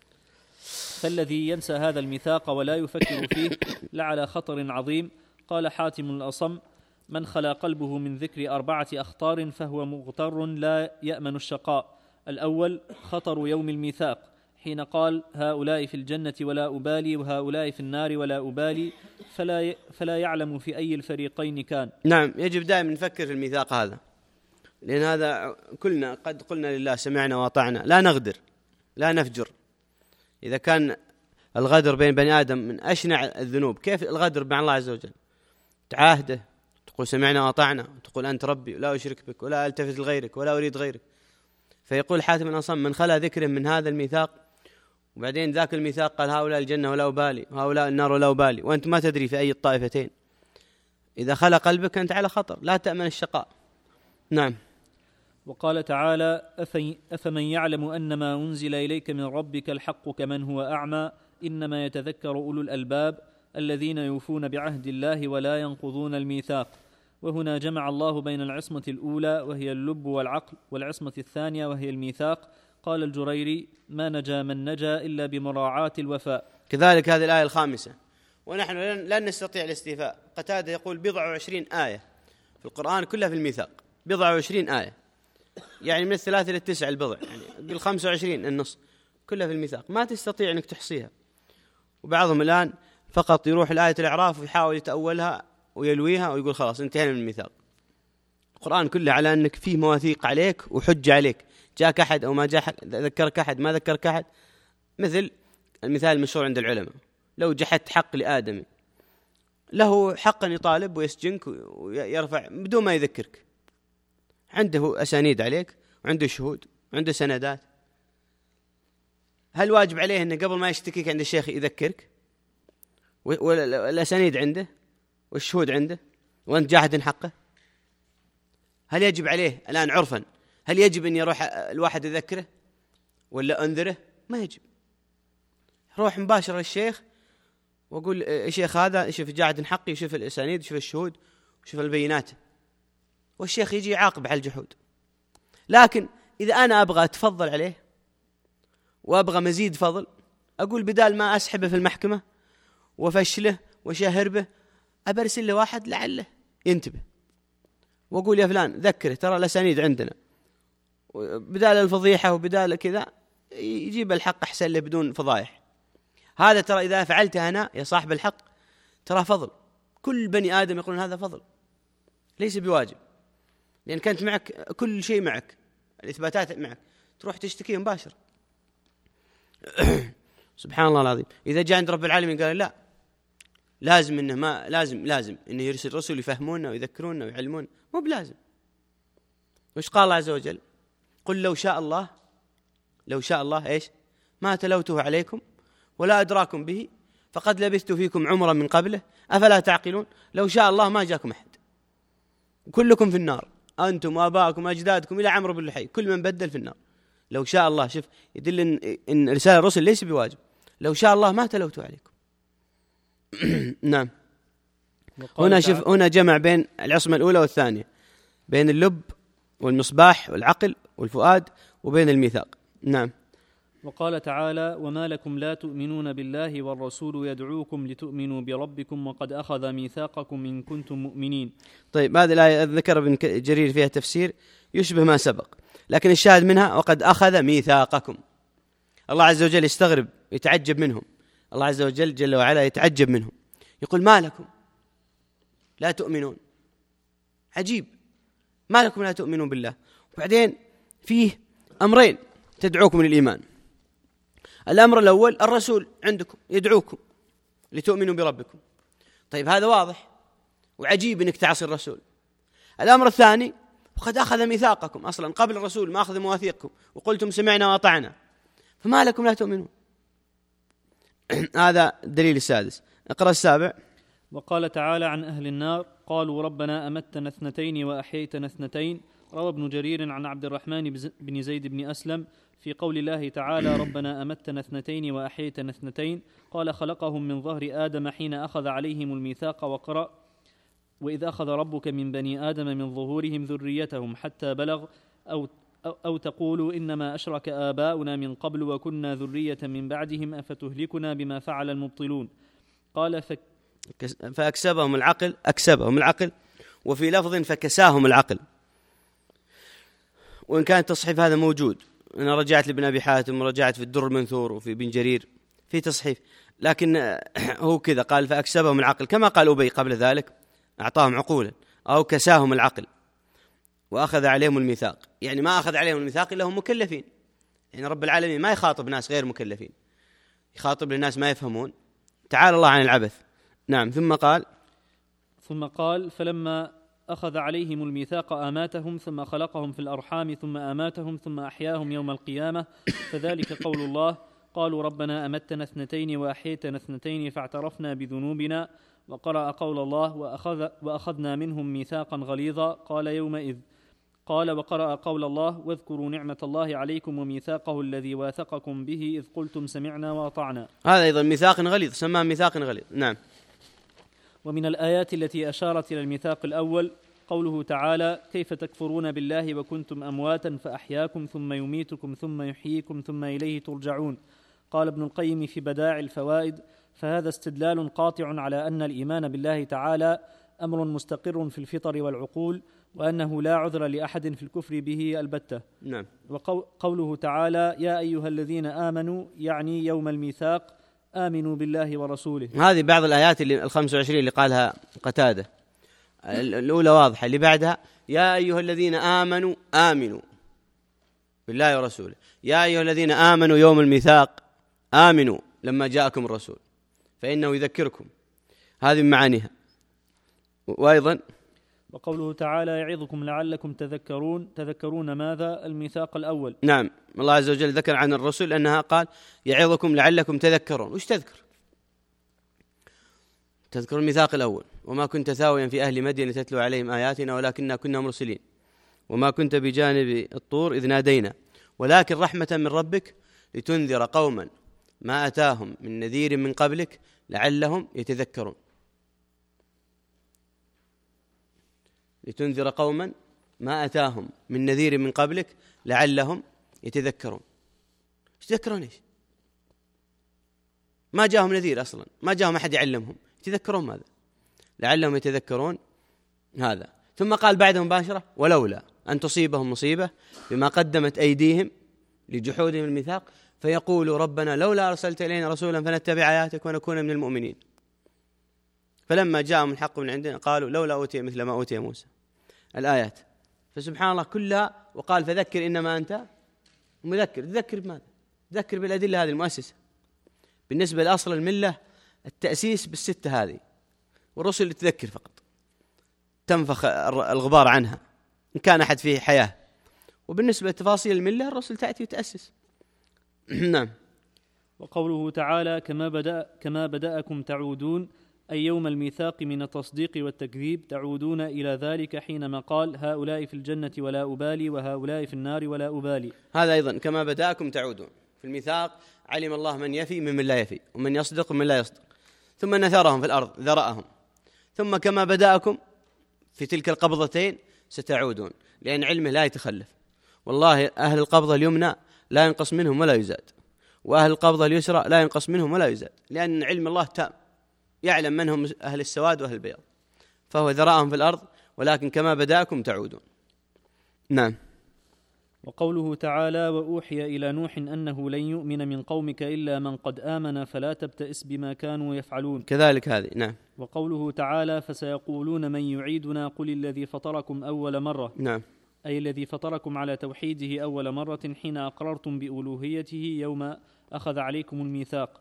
فالذي ينسى هذا الميثاق ولا يفكر فيه لعلى خطر عظيم. قال حاتم الأصم: من خلا قلبه من ذكر 4 أخطار فهو مغتر لا يأمن الشقاء. الأول خطر يوم الميثاق، حين قال: هؤلاء في الجنة ولا أبالي وهؤلاء في النار ولا أبالي، فلا يعلم في أي الفريقين كان. نعم، يجب دائما نفكر في الميثاق هذا، لأن هذا كلنا قد قلنا لله سمعنا وأطعنا، لا نغدر لا نفجر. إذا كان الغدر بين بني آدم من أشنع الذنوب، كيف الغدر مع الله عز وجل؟ تعاهده، تقول سمعنا وأطعنا، تقول أنت ربي لا أشرك بك ولا ألتفت لغيرك ولا أريد غيرك. فيقول حاتم الأصم: من خلا ذكره من هذا الميثاق، وبعدين ذاك الميثاق قال هؤلاء الجنة ولا أبالي وهؤلاء النار ولا أبالي، وأنت ما تدري في أي الطائفتين. إذا خلا قلبك أنت على خطر، لا تأمن الشقاء. نعم. وقال تعالى: أفمن يعلم أن ما أنزل إليك من ربك الحق كمن هو أعمى إنما يتذكر أولو الألباب الذين يوفون بعهد الله ولا ينقضون الميثاق. وهنا جمع الله بين العصمة الأولى وهي اللب والعقل والعصمة الثانية وهي الميثاق. قال الجريري: ما نجا من نجا إلا بمراعاة الوفاء. كذلك هذه الآية الخامسة، ونحن لن نستطيع الاستيفاء. قتادة يقول 24 آية في القرآن كلها في الميثاق، 24 آية، يعني من 3 إلى 9 البضع، يعني قل 25 النص، كلها في الميثاق، ما تستطيع أنك تحصيها. وبعضهم الآن فقط يروح لآية الإعراف ويحاول يتأولها ويلويها ويقول خلاص انتهينا من الميثاق. القرآن كله على أنك فيه مواثيق عليك وحجة عليك، جاك أحد أو ما جاء، ذكرك أحد ما ذكرك أحد. مثل المثال المشهور عند العلماء: لو جحدت حق لآدم له حق أن يطالب ويسجنك ويرفع بدون ما يذكرك، عنده أسانيد عليك وعنده شهود وعنده سندات، هل واجب عليه أنه قبل ما يشتكيك عند الشيخ يذكرك؟ والأسانيد عنده والشهود عنده وأنت جاحد حقه؟ هل يجب عليه الآن عرفا، هل يجب أن يروح الواحد يذكره ولا أنذره؟ ما يجب. روح مباشرة للشيخ وأقول يا شيخ هذا شوف جاحد حقي، يشوف الأسانيد، يشوف الشهود، يشوف البينات، والشيخ يجي يعاقب على الجحود. لكن إذا أنا أبغى أتفضل عليه وأبغى مزيد فضل، أقول بدال ما أسحبه في المحكمة وفشله وشهر به، أبرسل له واحد لعله ينتبه، وأقول يا فلان ذكره ترى الأسانيد عندنا، بدال الفضيحة وبدال كذا يجيب الحق أحسن له بدون فضايح. هذا ترى إذا فعلته أنا يا صاحب الحق ترى فضل، كل بني آدم يقولون هذا فضل ليس بواجب، لأن كانت معك كل شيء، معك الإثباتات معك، تروح تشتكي مباشر. سبحان الله العظيم. إذا جاء عند رب العالمين قال لا لازم إنه ما لازم إنه يرسل رسل يفهمونا ويذكرونا ويعلمون، مو بلازم. وش قال الله عز وجل؟ قل لو شاء الله إيش ما تلوته عليكم ولا أدراكم به فقد لبثت فيكم عمرا من قبله أفلا تعقلون. لو شاء الله ما جاكم أحد، كلكم في النار، أنتم وآباءكم وأجدادكم إلى عمرو بن لحي، كل من بدل في النار. لو شاء الله، شوف يدل إن رسالة الرسل ليس بواجب. لو شاء الله ما تلوته عليكم. نعم. هنا جمع بين العصمة الأولى والثانية، بين اللب والمصباح والعقل والفؤاد وبين الميثاق. نعم. وقال تعالى: وما لكم لا تؤمنون بالله والرسول يدعوكم لتؤمنوا بربكم وقد أخذ ميثاقكم إن كنتم مؤمنين. طيب هذه الآية ذكر ابن جرير فيها تفسير يشبه ما سبق، لكن الشاهد منها وقد أخذ ميثاقكم. الله عز وجل يستغرب يتعجب منهم، الله عز وجل جل وعلا يتعجب منهم، يقول ما لكم لا تؤمنون. عجيب، ما لكم لا تؤمنون بالله. وبعدين فيه أمرين تدعوكم للإيمان. الأمر الأول الرسول عندكم يدعوكم لتؤمنوا بربكم. طيب هذا واضح وعجيب أنك تعصي الرسول. الأمر الثاني وقد أخذ ميثاقكم، أصلا قبل الرسول ما أخذ مواثيقكم وقلتم سمعنا وأطعنا، فما لكم لا تؤمنون. هذا الدليل السادس. اقرأ السابع. وقال تعالى عن أهل النار: قالوا ربنا أمتنا اثنتين وأحييتنا اثنتين. روى ابن جرير عن عبد الرحمن بن زيد بن أسلم في قول الله تعالى: ربنا أمتنا اثنتين وأحييتنا اثنتين، قال خلقهم من ظهر آدم حين أخذ عليهم الميثاق، وقرأ: وإذ أخذ ربك من بني آدم من ظهورهم ذريتهم حتى بلغ أو تقولوا إنما أشرك آباؤنا من قبل وكنا ذرية من بعدهم أفتهلكنا بما فعل المبطلون. قال فأكسبهم العقل، وفي لفظ فكساهم العقل. وإن كان التصحيف هذا موجود، أنا رجعت لابن أبي حاتم ورجعت في الدر المنثور وفي بن جرير في تصحيف، لكن هو كذا قال فأكسبهم العقل، كما قال أبي قبل ذلك أعطاهم عقولا، أو كساهم العقل وأخذ عليهم الميثاق. يعني ما أخذ عليهم الميثاق إلا هم مكلفين، يعني رب العالمين ما يخاطب ناس غير مكلفين، يخاطب للناس ما يفهمون. تعالى الله عن العبث. نعم. ثم قال فلما أخذ عليهم الميثاق آماتهم ثم خلقهم في الأرحام ثم آماتهم ثم أحياهم يوم القيامة، فذلك قول الله: قالوا ربنا أمتنا اثنتين وأحييتنا اثنتين فاعترفنا بذنوبنا. وقرأ قول الله: وأخذنا منهم ميثاقا غليظا. قال يومئذ. قال وقرأ قول الله: واذكروا نعمة الله عليكم وميثاقه الذي واثقكم به إذ قلتم سمعنا وأطعنا. هذا أيضا ميثاق غليظ، سماه ميثاق غليظ. نعم. ومن الآيات التي أشارت إلى الميثاق الأول قوله تعالى: كيف تكفرون بالله وكنتم أمواتا فأحياكم ثم يميتكم ثم يحييكم ثم إليه ترجعون. قال ابن القيم في بدائع الفوائد: فهذا استدلال قاطع على أن الإيمان بالله تعالى أمر مستقر في الفطر والعقول، وأنه لا عذر لأحد في الكفر به البتة. نعم. وقوله تعالى: يا أيها الذين آمنوا، يعني يوم الميثاق آمنوا بالله ورسوله. هذه بعض الآيات 25 اللي قالها قتادة. الأولى واضحة، اللي بعدها يا أيها الذين آمنوا آمنوا بالله ورسوله، يا أيها الذين آمنوا يوم الميثاق آمنوا لما جاءكم الرسول فإنه يذكركم. هذه من معانيها. وأيضا وقوله تعالى يعظكم لعلكم تذكرون ماذا؟ الميثاق الأول. نعم، الله عز وجل ذكر عن الرسل أنها قال يعظكم لعلكم تذكرون. وش تذكر؟ تذكر الميثاق الأول: وما كنت ثاويا في أهل مدين تتلو عليهم آياتنا ولكننا كنا مرسلين وما كنت بجانب الطور إذ نادينا ولكن رحمة من ربك لتنذر قوما ما أتاهم من نذير من قبلك لعلهم يتذكرون. لتنذر قوما ما أتاهم من نذير من قبلك لعلهم يتذكرون. يتذكرون إيش؟ ما جاءهم نذير أصلا، ما جاءهم أحد يعلمهم، يتذكرون ماذا؟ لعلهم يتذكرون هذا. ثم قال بعد مباشرة: ولولا أن تصيبهم مصيبة بما قدمت أيديهم لجحودهم الميثاق فيقولوا ربنا لولا أرسلت إلينا رسولا فنتبع آياتك ونكون من المؤمنين. فلما جاءهم الحق من عندنا قالوا لولا أوتي مثل ما أوتي موسى. الآيات. فسبحان الله كلها. وقال فذكر إنما أنت مذكر. تذكر بماذا؟ تذكر بالأدلة هذه المؤسسة. بالنسبة لأصل الملة التأسيس بالستة هذه، والرسل تذكر فقط، تنفخ الغبار عنها إن كان أحد فيه حياة. وبالنسبة لتفاصيل الملة الرسل تأتي وتأسس. نعم. وقوله تعالى كما بدأكم تعودون، أي يوم الميثاق من التصديق والتكذيب تعودون إلى ذلك حينما قال هؤلاء في الجنة ولا أبالي وهؤلاء في النار ولا أبالي. هذا أيضا كما بدأكم تعودون. في الميثاق علم الله من يفي ممن لا يفي ومن يصدق ومن لا يصدق، ثم نثرهم في الأرض ذرأهم، ثم كما بدأكم في تلك القبضتين ستعودون، لأن علمه لا يتخلف. والله أهل القبضة اليمنى لا ينقص منهم ولا يزاد، وأهل القبضة اليسرى لا ينقص منهم ولا يزاد، لأن علم الله تام، يعلم من هم أهل السواد وأهل البياض، فهو ذرأهم في الأرض، ولكن كما بدأكم تعودون. نعم. وقوله تعالى وأوحي إلى نوح أنه لن يؤمن من قومك إلا من قد آمن فلا تبتئس بما كانوا يفعلون. كذلك هذه. نعم. وقوله تعالى فسيقولون من يعيدنا قل الذي فطركم أول مرة. نعم. أي الذي فطركم على توحيده أول مرة حين أقررتم بألوهيته يوم أخذ عليكم الميثاق.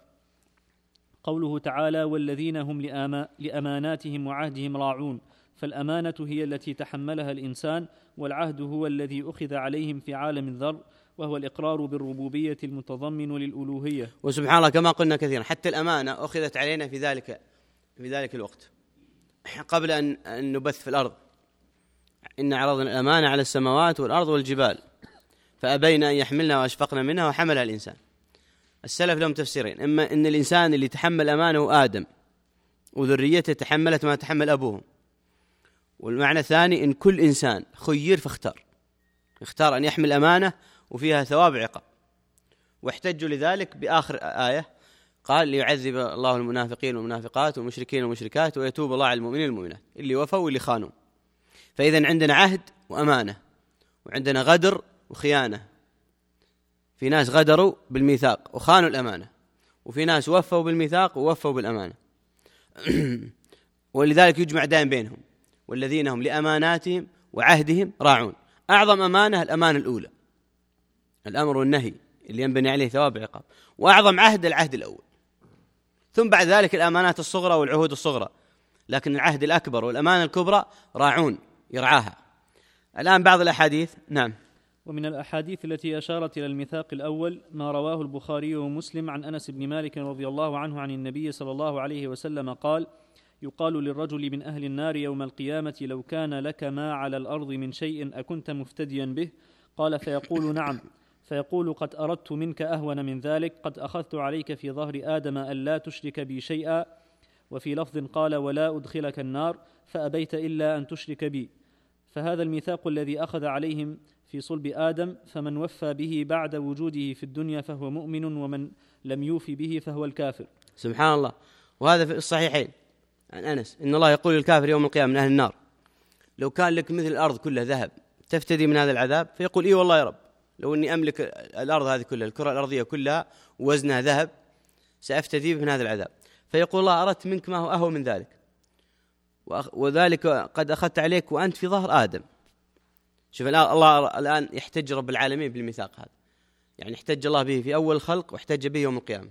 قوله تعالى والذين هم لأماناتهم وعهدهم راعون، فالأمانة هي التي تحملها الإنسان، والعهد هو الذي أخذ عليهم في عالم الذر، وهو الإقرار بالربوبية المتضمن للألوهية. وسبحان الله كما قلنا كثيرا حتى الأمانة أخذت علينا في ذلك الوقت قبل أن نبث في الأرض. إن عرضنا الأمانة على السماوات والأرض والجبال فأبين أن يحملنا وأشفقنا منها وحملها الإنسان. السلف لهم تفسيرين: إما أن الإنسان اللي تحمل أمانه آدم وذريته تحملت ما تحمل أبوهم، والمعنى الثاني إن كل إنسان خير اختار أن يحمل أمانة وفيها ثواب عقاب. واحتجوا لذلك بآخر آية قال ليعذب الله المنافقين والمنافقات والمشركين والمشركات ويتوب الله على المؤمنين والمؤمنات اللي وفوا واللي خانوا. فإذا عندنا عهد وأمانة، وعندنا غدر وخيانة. في ناس غدروا بالميثاق وخانوا الأمانة، وفي ناس وفوا بالميثاق ووفوا بالأمانة. ولذلك يجمع دائما بينهم: والذين هم لأماناتهم وعهدهم راعون. أعظم أمانة الأمانة الأولى، الأمر والنهي اللي ينبني عليه ثواب عقاب، وأعظم عهد العهد الأول، ثم بعد ذلك الأمانات الصغرى والعهود الصغرى، لكن العهد الأكبر والأمانة الكبرى راعون يرعاها. الآن بعض الأحاديث. نعم. ومن الأحاديث التي أشارت إلى الميثاق الأول ما رواه البخاري ومسلم عن أنس بن مالك رضي الله عنه عن النبي صلى الله عليه وسلم قال يقال للرجل من أهل النار يوم القيامة لو كان لك ما على الأرض من شيء أكنت مفتديا به؟ قال فيقول نعم، فيقول قد أردت منك أهون من ذلك، قد أخذت عليك في ظهر آدم ألا تشرك بي شيئا، وفي لفظ قال ولا أدخلك النار، فأبيت إلا أن تشرك بي. فهذا الميثاق الذي أخذ عليهم في صلب آدم، فمن وفى به بعد وجوده في الدنيا فهو مؤمن، ومن لم يوفي به فهو الكافر. سبحان الله. وهذا في الصحيحين عن أنس إن الله يقول للكافر يوم القيامة من أهل النار لو كان لك مثل الأرض كلها ذهب تفتدي من هذا العذاب؟ فيقول إيه والله يا رب، لو أني أملك الأرض هذه كلها، الكرة الأرضية كلها ووزنها ذهب، سأفتدي من هذا العذاب. فيقول الله أردت منك ما هو أهون من ذلك، وذلك قد أخذت عليك وأنت في ظهر آدم. شوف الله الآن يحتج رب العالمين بالميثاق هذا، يعني احتج الله به في أول الخلق واحتج به يوم القيامة.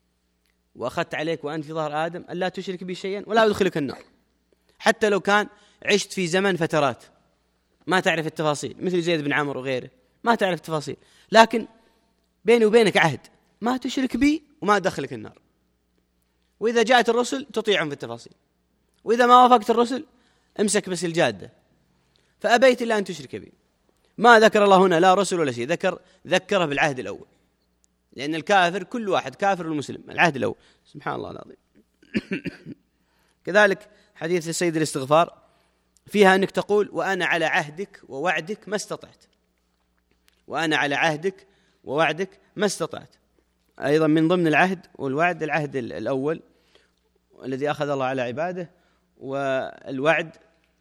وأخذت عليك وأنت في ظهر آدم ألا تشرك بي شيئا ولا أدخلك النار، حتى لو كان عشت في زمن فترات ما تعرف التفاصيل، مثل زيد بن عمرو وغيره ما تعرف التفاصيل، لكن بيني وبينك عهد ما تشرك بي وما أدخلك النار، وإذا جاءت الرسل تطيعهم في التفاصيل، وإذا ما وافقت الرسل امسك بس الجادة، فأبيت إلا أن تشرك بي. ما ذكر الله هنا لا رسل ولا شيء، ذكره بالعهد الأول، لأن الكافر كل واحد كافر والمسلم العهد الأول. سبحان الله العظيم. كذلك حديث السيد الاستغفار فيها أنك تقول وأنا على عهدك ووعدك ما استطعت، وأنا على عهدك ووعدك ما استطعت. أيضا من ضمن العهد والوعد العهد الأول الذي أخذ الله على عباده، والوعد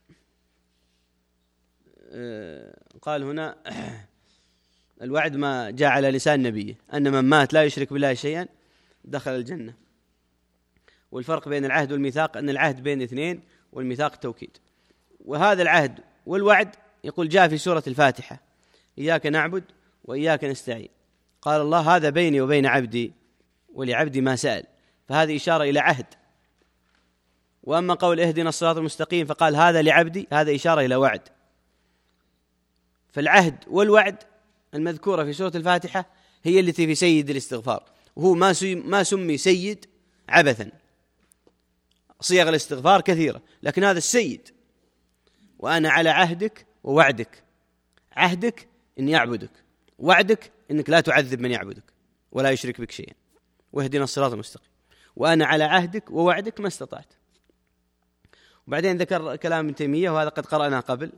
قال هنا الوعد ما جاء على لسان نبيه أن من مات لا يشرك بالله شيئا دخل الجنة. والفرق بين العهد والميثاق أن العهد بين اثنين والميثاق توكيد. وهذا العهد والوعد يقول جاء في سورة الفاتحة إياك نعبد وإياك نستعين، قال الله هذا بيني وبين عبدي ولعبدي ما سأل، فهذه إشارة إلى عهد. وأما قول اهدنا الصراط المستقيم فقال هذا لعبدي، هذا إشارة إلى وعد. فالعهد والوعد المذكورة في سورة الفاتحة هي التي في سيد الاستغفار، وهو ما سمي سيد عبثا، صيغ الاستغفار كثيرة لكن هذا السيد. وأنا على عهدك ووعدك، عهدك إني أعبدك، وعدك إنك لا تعذب من يعبدك ولا يشرك بك شيئا، واهدنا الصراط المستقيم. وأنا على عهدك ووعدك ما استطعت. وبعدين ذكر كلام ابن تيمية، وهذا قد قرأناه قبل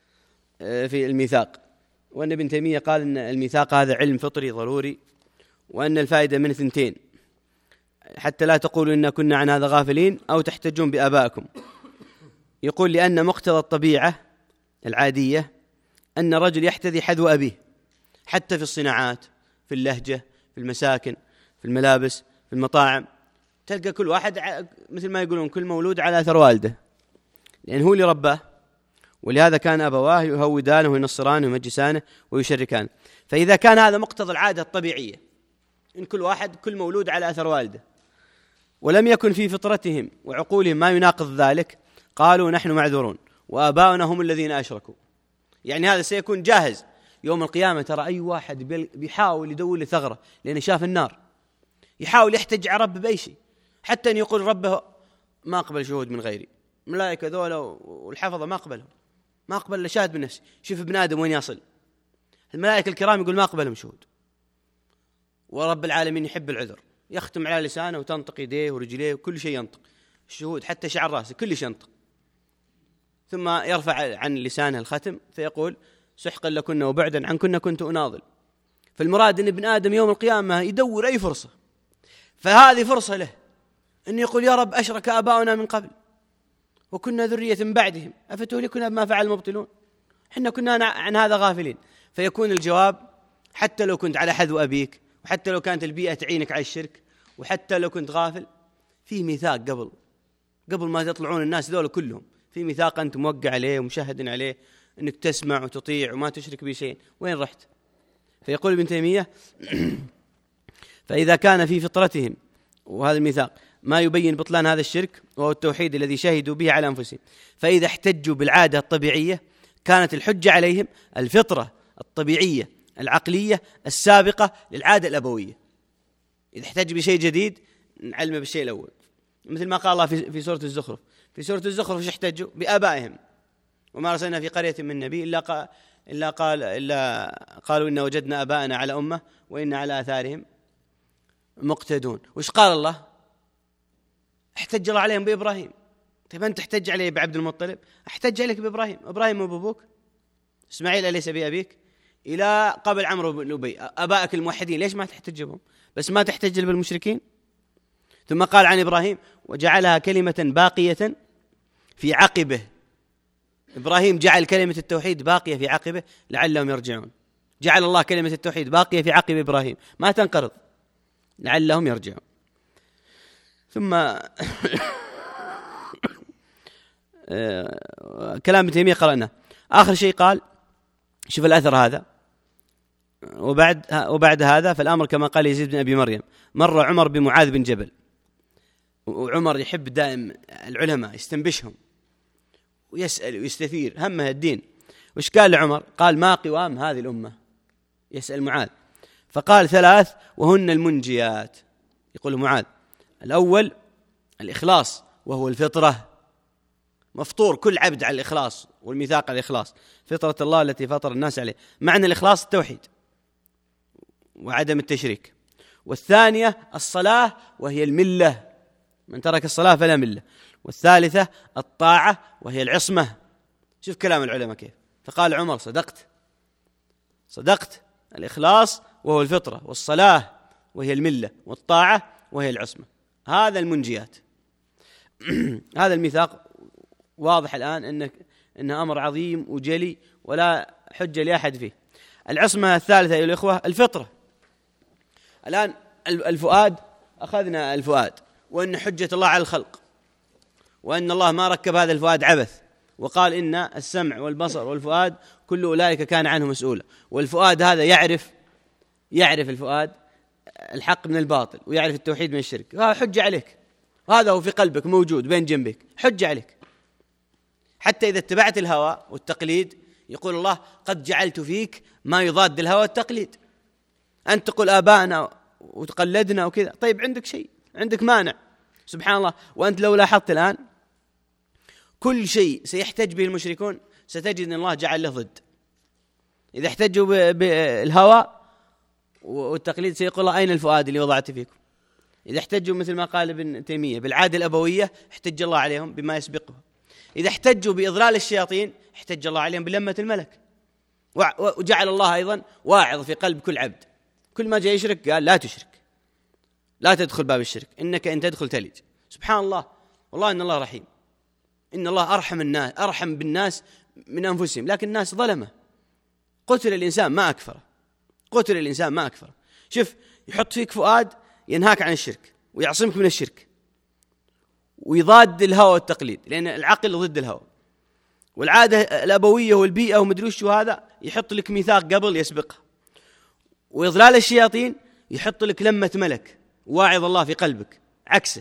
في الميثاق، وأن ابن تيمية قال أن الميثاق هذا علم فطري ضروري، وأن الفائدة من اثنتين حتى لا تقولوا إنا كنا عن هذا غافلين أو تحتجون بآبائكم. يقول لأن مقتضى الطبيعة العادية أن الرجل يحتذي حذو أبيه، حتى في الصناعات، في اللهجة، في المساكن، في الملابس، في المطاعم، تلقى كل واحد مثل ما يقولون كل مولود على أثر والده، لأن هو اللي رباه. ولهذا كان أبواه يهودانه وينصرانه ويمجسانه ويشركانه. فإذا كان هذا مقتضى العادة الطبيعية إن كل مولود على أثر والده، ولم يكن في فطرتهم وعقولهم ما يناقض ذلك، قالوا نحن معذورون وآباؤنا هم الذين أشركوا. يعني هذا سيكون جاهز يوم القيامة. ترى أي واحد بيحاول يدور لثغرة لأنه شاف النار، يحاول يحتج على رب بأي شيء، حتى أن يقول ربه ما أقبل شهود من غيري، ملائكة ذولا والحفظة ما أقبلهم، ما أقبل إلا شاهد من نفسي. شوف ابن آدم وين يصل، الملائكة الكرام يقول ما أقبلهم شهود، ورب العالمين يحب العذر، يختم على لسانه وتنطق يديه ورجليه وكل شيء ينطق، الشهود حتى شعر راسه كل شيء ينطق، ثم يرفع عن لسانه الختم فيقول سحقا لكنا وبعدا عنكنا كنت أناضل. فالمراد أن ابن آدم يوم القيامة يدور أي فرصة، فهذه فرصة له أن يقول يا رب أشرك آباؤنا من قبل وكنا ذرية من بعدهم أفتهلكنا بما فعل المبطلون، حنا كنا عن هذا غافلين. فيكون الجواب حتى لو كنت على حذو أبيك، وحتى لو كانت البيئة تعينك على الشرك، وحتى لو كنت غافل، في ميثاق قبل ما تطلعون الناس ذول كلهم، في ميثاق أنت موقع عليه ومشهد عليه أنك تسمع وتطيع وما تشرك بشيء. وين رحت؟ فيقول ابن تيمية فإذا كان في فطرتهم وهذا الميثاق ما يبين بطلان هذا الشرك وهو التوحيد الذي شهدوا به على أنفسهم، فإذا احتجوا بالعادة الطبيعية كانت الحجة عليهم الفطرة الطبيعية العقلية السابقة للعادة الأبوية. إذا احتج بشيء جديد نعلم بالشيء الأول، مثل ما قال الله في سورة الزخرف. في سورة الزخرف ايش احتجوا؟ بآبائهم، وما أرسلنا في قرية من نبي إلا قالوا إن وجدنا آباءنا على أمة وإن على آثارهم مقتدون. وإيش قال الله؟ احتج الله عليهم بإبراهيم. طيب أنت تحتج عليه بعبد المطلب، احتج عليك بإبراهيم. إبراهيم أبو أبوك، إسماعيل أليس بأبيك، إلى قبل عمرو بن أبي أبائك الموحدين، ليش ما تحتج بهم؟ بس ما تحتج بالمشركين. ثم قال عن إبراهيم وجعلها كلمة باقية في عقبه. إبراهيم جعل كلمة التوحيد باقية في عقبه لعلهم يرجعون. جعل الله كلمة التوحيد باقية في عقب إبراهيم ما تنقرض لعلهم يرجعون. ثم كلام ابن تيمية قرأنا. آخر شيء قال شوف الأثر هذا، وبعد هذا فالأمر كما قال يزيد بن أبي مريم، مر عمر بمعاذ بن جبل، وعمر يحب دائم العلماء يستنبشهم ويسأل ويستثير همه الدين. وش قال لعمر؟ قال: ما قوام هذه الأمة؟ يسأل معاذ، فقال: 3 وهن المنجيات. يقول معاذ: الأول الإخلاص وهو الفطرة، مفطور كل عبد على الإخلاص والميثاق على الإخلاص، فطرة الله التي فطر الناس عليه. معنى الإخلاص التوحيد وعدم التشريك. والثانية الصلاة وهي الملة، من ترك الصلاة فلا ملة. والثالثة الطاعة وهي العصمة. شوف كلام العلماء كيف. فقال عمر: صدقت، الإخلاص وهو الفطرة، والصلاة وهي الملة، والطاعة وهي العصمة. هذا المنجيات. هذا الميثاق واضح الآن إنه أمر عظيم وجلي ولا حجة لأحد فيه. العصمة الثالثة أيها الإخوة الفطرة. الآن الفؤاد، أخذنا الفؤاد وأن حجة الله على الخلق، وأن الله ما ركب هذا الفؤاد عبث، وقال إن السمع والبصر والفؤاد كل أولئك كان عنه مسؤولا. والفؤاد هذا يعرف الفؤاد الحق من الباطل، ويعرف التوحيد من الشرك. هذا حجة عليك، هذا هو في قلبك موجود بين جنبك، حجة عليك. حتى إذا اتبعت الهوى والتقليد يقول الله: قد جعلت فيك ما يضاد الهوى والتقليد. أنت تقول آباءنا وتقلدنا وكذا، طيب عندك شيء، عندك مانع. سبحان الله. وأنت لو لاحظت الآن كل شيء سيحتج به المشركون ستجد أن الله جعل له ضد. إذا احتجوا بالهوى والتقليد سيقول الله: أين الفؤاد اللي وضعت فيكم؟ إذا احتجوا مثل ما قال ابن تيمية بالعادة الأبوية احتج الله عليهم بما يسبقه. إذا احتجوا بإضلال الشياطين احتج الله عليهم بلمة الملك. وجعل الله أيضا واعظ في قلب كل عبد، كل ما جاء يشرك قال: لا تشرك، لا تدخل باب الشرك، إنك إن تدخل تلج. سبحان الله. والله إن الله رحيم، إن الله أرحم بالناس من أنفسهم، لكن الناس ظلمة. قتل الإنسان ما أكفر. شوف، يحط فيك فؤاد ينهاك عن الشرك ويعصمك من الشرك، ويضاد الهوى والتقليد، لأن العقل ضد الهوى، والعادة الأبوية والبيئة ومدري وش هذا يحط لك ميثاق قبل يسبقها، وإضلال الشياطين يحط لك لمة ملك واعظ الله في قلبك عكسه.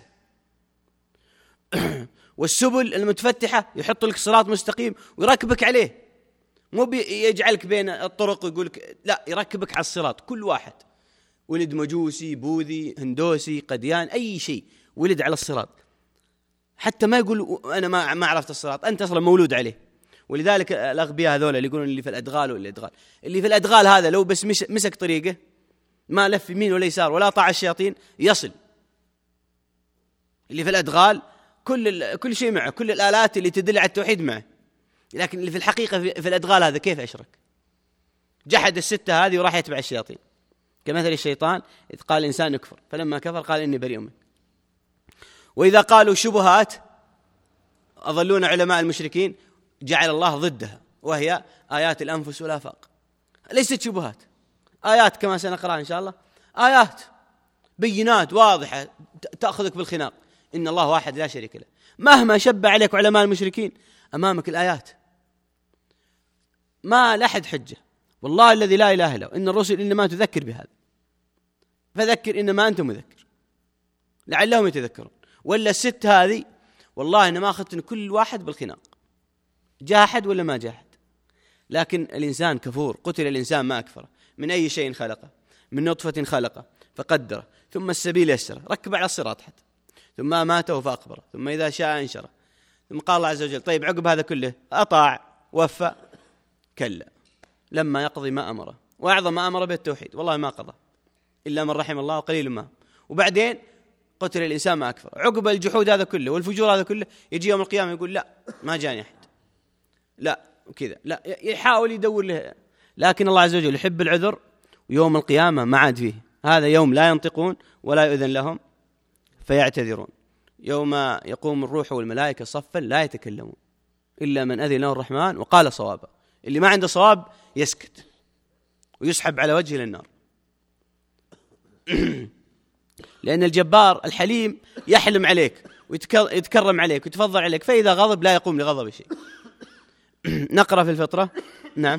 والسبل المتفتحة يحط لك صراط مستقيم ويركبك عليه، مو يجعلك بين الطرق ويقولك لا، يركبك على الصراط. كل واحد ولد مجوسي بوذي هندوسي قديان أي شيء ولد على الصراط، حتى ما يقول أنا ما عرفت الصراط، أنت أصلا مولود عليه. ولذلك الأغبياء هذول اللي يقولون اللي في الأدغال اللي في الأدغال هذا لو بس مسك طريقه ما لف يمين ولا يسار ولا طاع الشياطين يصل. اللي في الأدغال كل شيء معه، كل الآلات اللي تدل على التوحيد معه، لكن اللي في الحقيقة في الأدغال هذا كيف أشرك؟ جحد الستة هذه وراح يتبع الشياطين، كمثل الشيطان إذ قال الإنسان اكفر فلما كفر قال إني بريء منك. وإذا قالوا شبهات أضلون علماء المشركين جعل الله ضدها، وهي آيات الأنفس والآفاق. ليست شبهات، آيات كما سنقرأ إن شاء الله، آيات بينات واضحة تأخذك بالخناق. إن الله واحد لا شريك له. مهما شب عليك علماء المشركين أمامك الآيات ما لحد حجة. والله الذي لا إله إلا هو إن الرسل إنما تذكر بهذا، فذكر إنما أنت مذكر لعلهم يتذكرون. ولا الست هذه والله إنما أخذت كل واحد بالخناق، جاحد ولا ما جاحد. لكن الإنسان كفور، قتل الإنسان ما أكفره. من أي شيء خلقه؟ من نطفة خلقه فقدره ثم السبيل يسره، ركب على الصراط حتى، ثم أماته فأقبره، ثم إذا شاء أنشره. ثم قال الله عز وجل: طيب عقب هذا كله أطاع وفى؟ كلا لما يقضي ما أمره. وأعظم ما أمر به التوحيد، والله ما قضى إلا من رحم الله وقليل ما. وبعدين قتل الإنسان ما أكفر. عقب الجحود هذا كله والفجور هذا كله يجي يوم القيامة يقول: لا ما جاني أحد، لا وكذا، لا يحاول يدور له. لكن الله عز وجل يحب العذر، ويوم القيامة ما عاد فيه. هذا يوم لا ينطقون ولا يؤذن لهم فيعتذرون. يوم يقوم الروح والملائكة صفا لا يتكلمون إلا من أذن له الرحمن وقال صوابا. اللي ما عنده صواب يسكت ويسحب على وجهه للنار. لأن الجبار الحليم يحلم عليك ويتكرم عليك ويتفضل عليك، فإذا غضب لا يقوم لغضب شيء. نقرأ في الفطرة. نعم.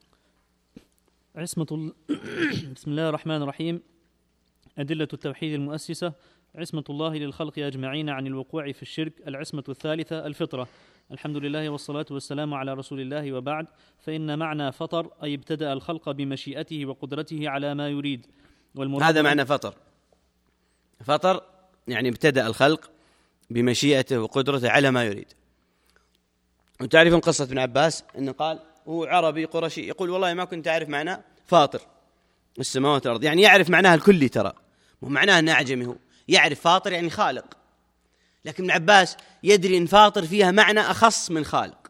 بسم الله الرحمن الرحيم. أدلة التوحيد المؤسسة: عصمة الله للخلق أجمعين عن الوقوع في الشرك. العصمة الثالثة الفطرة. الحمد لله والصلاة والسلام على رسول الله، وبعد، فإن معنى فطر أي ابتدأ الخلق بمشيئته وقدرته على ما يريد. هذا معنى فطر. فطر يعني ابتدأ الخلق بمشيئته وقدرته على ما يريد. وتعرفون قصة ابن عباس أنه قال هو عربي قرشي يقول والله ما كنت أعرف معنى فاطر السماوات والأرض، يعني يعرف معناها الكلي، ترى مو معناها أنه أعجمي، هو يعرف فاطر يعني خالق، لكن ابن عباس يدري أن فاطر فيها معنى أخص من خالق.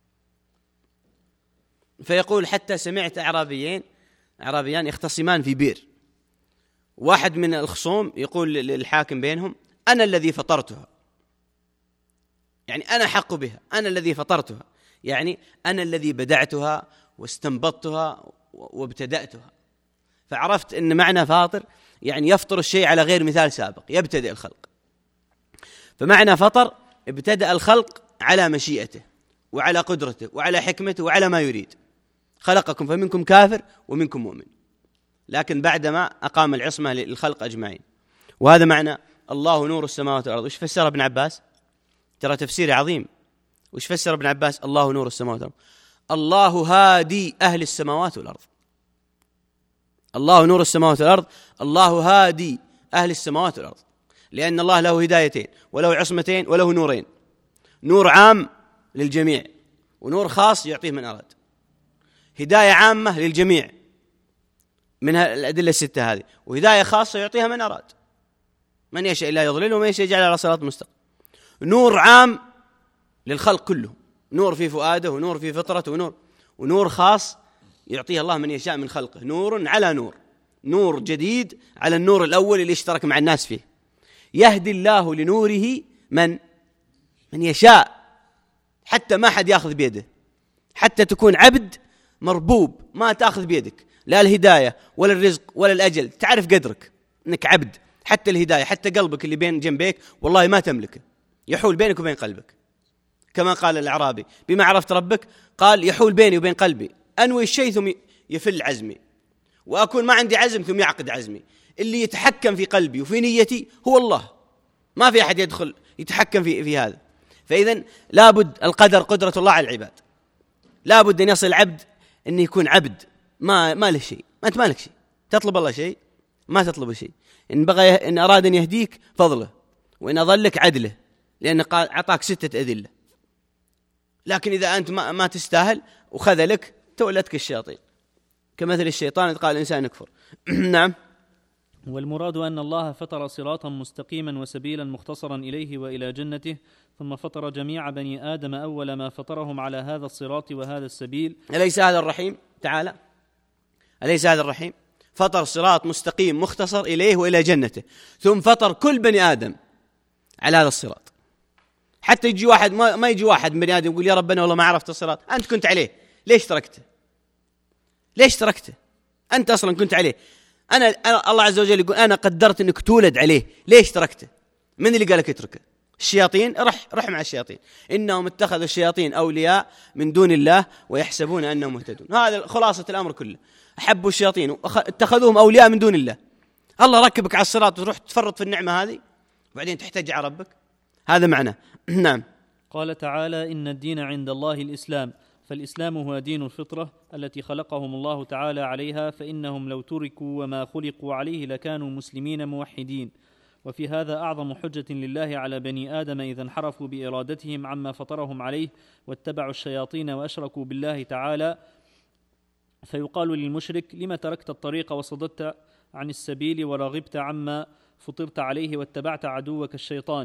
فيقول حتى سمعت أعرابيان يختصمان في بئر، واحد من الخصوم يقول للحاكم بينهم أنا الذي فطرتها، يعني أنا حق بها، أنا الذي فطرتها، يعني أنا الذي بدعتها واستنبطتها وابتدأتها. فعرفت أن معنى فاطر يعني يفطر الشيء على غير مثال سابق، يبتدئ الخلق. فمعنى فطر ابتدأ الخلق على مشيئته وعلى قدرته وعلى حكمته وعلى ما يريد. خلقكم فمنكم كافر ومنكم مؤمن، لكن بعدما أقام العصمة للخلق أجمعين. وهذا معنى الله نور السماوات والأرض. وش فسر ابن عباس؟ ترى تفسير عظيم. وش فسر ابن عباس الله نور السماوات والأرض؟ الله هادي أهل السماوات والأرض. الله نور السماوات والأرض، الله هادي أهل السماوات والأرض، لأن الله له هدايتين وله عصمتين وله نورين، نور عام للجميع ونور خاص يعطيه من أراد. هداية عامة للجميع من الأدلة الستة هذه، وهداية خاصة يعطيها من أراد، من يشاء الله يضلله ومن يشاء يجعله على صراط مستقيم. نور عام للخلق كله، نور في فؤاده ونور في فطرته ونور خاص يعطيه الله من يشاء من خلقه، نور على نور، نور جديد على النور الأول اللي اشترك مع الناس فيه. يهدي الله لنوره من يشاء، حتى ما حد يأخذ بيده، حتى تكون عبد مربوب ما تأخذ بيدك لا الهداية ولا الرزق ولا الأجل، تعرف قدرك أنك عبد، حتى الهداية حتى قلبك اللي بين جنبيك والله ما تملكه، يحول بينك وبين قلبك، كما قال الأعرابي بما عرفت ربك قال يحول بيني وبين قلبي، أنوي الشيء ثم يفل عزمي، وأكون ما عندي عزم ثم يعقد عزمي. اللي يتحكم في قلبي وفي نيتي هو الله، ما في أحد يدخل يتحكم في هذا. فإذن لابد القدر قدرة الله على العباد، لابد أن يصل العبد أن يكون عبد ما له شيء، ما أنت مالك شيء، تطلب الله شيء ما تطلب شيء، إن أراد أن يهديك فضله، وإن أضلك عدله، لأن قال أعطاك 6 أدلة. لكن إذا أنت ما تستاهل وخذلك تولتك الشياطين، كمثل الشيطان إذ قال الإنسان اكفر. نعم. والمراد أن الله فطر صراطا مستقيما وسبيلا مختصرا إليه وإلى جنته، ثم فطر جميع بني آدم أول ما فطرهم على هذا الصراط وهذا السبيل. أليس هذا الرحيم تعالى؟ أليس هذا الرحيم؟ فطر صراط مستقيم مختصر إليه وإلى جنته، ثم فطر كل بني آدم على هذا الصراط. حتى يجي واحد ما يجي واحد من بني آدم يقول يا ربنا والله ما عرفت الصراط، أنت كنت عليه، ليش تركته؟ ليش تركته؟ أنت أصلا كنت عليه. أنا الله عز وجل يقول أنا قدرت أنك تولد عليه، ليش تركته؟ من اللي قالك اتركه؟ الشياطين؟ رح مع الشياطين، إنهم اتخذوا الشياطين أولياء من دون الله ويحسبون أنهم مهتدون. هذا خلاصة الأمر كله، أحبوا الشياطين واتخذوهم أولياء من دون الله. الله ركبك على الصراط وتروح تفرط في النعمة هذه وبعدين تحتج على ربك، هذا معنى. نعم. قال تعالى إن الدين عند الله الإسلام، فالإسلام هو دين الفطرة التي خلقهم الله تعالى عليها، فإنهم لو تركوا وما خلقوا عليه لكانوا مسلمين موحدين. وفي هذا أعظم حجة لله على بني آدم إذا انحرفوا بإرادتهم عما فطرهم عليه واتبعوا الشياطين وأشركوا بالله تعالى. فيقال للمشرك لما تركت الطريق وصددت عن السبيل ورغبت عما فطرت عليه واتبعت عدوك الشيطان؟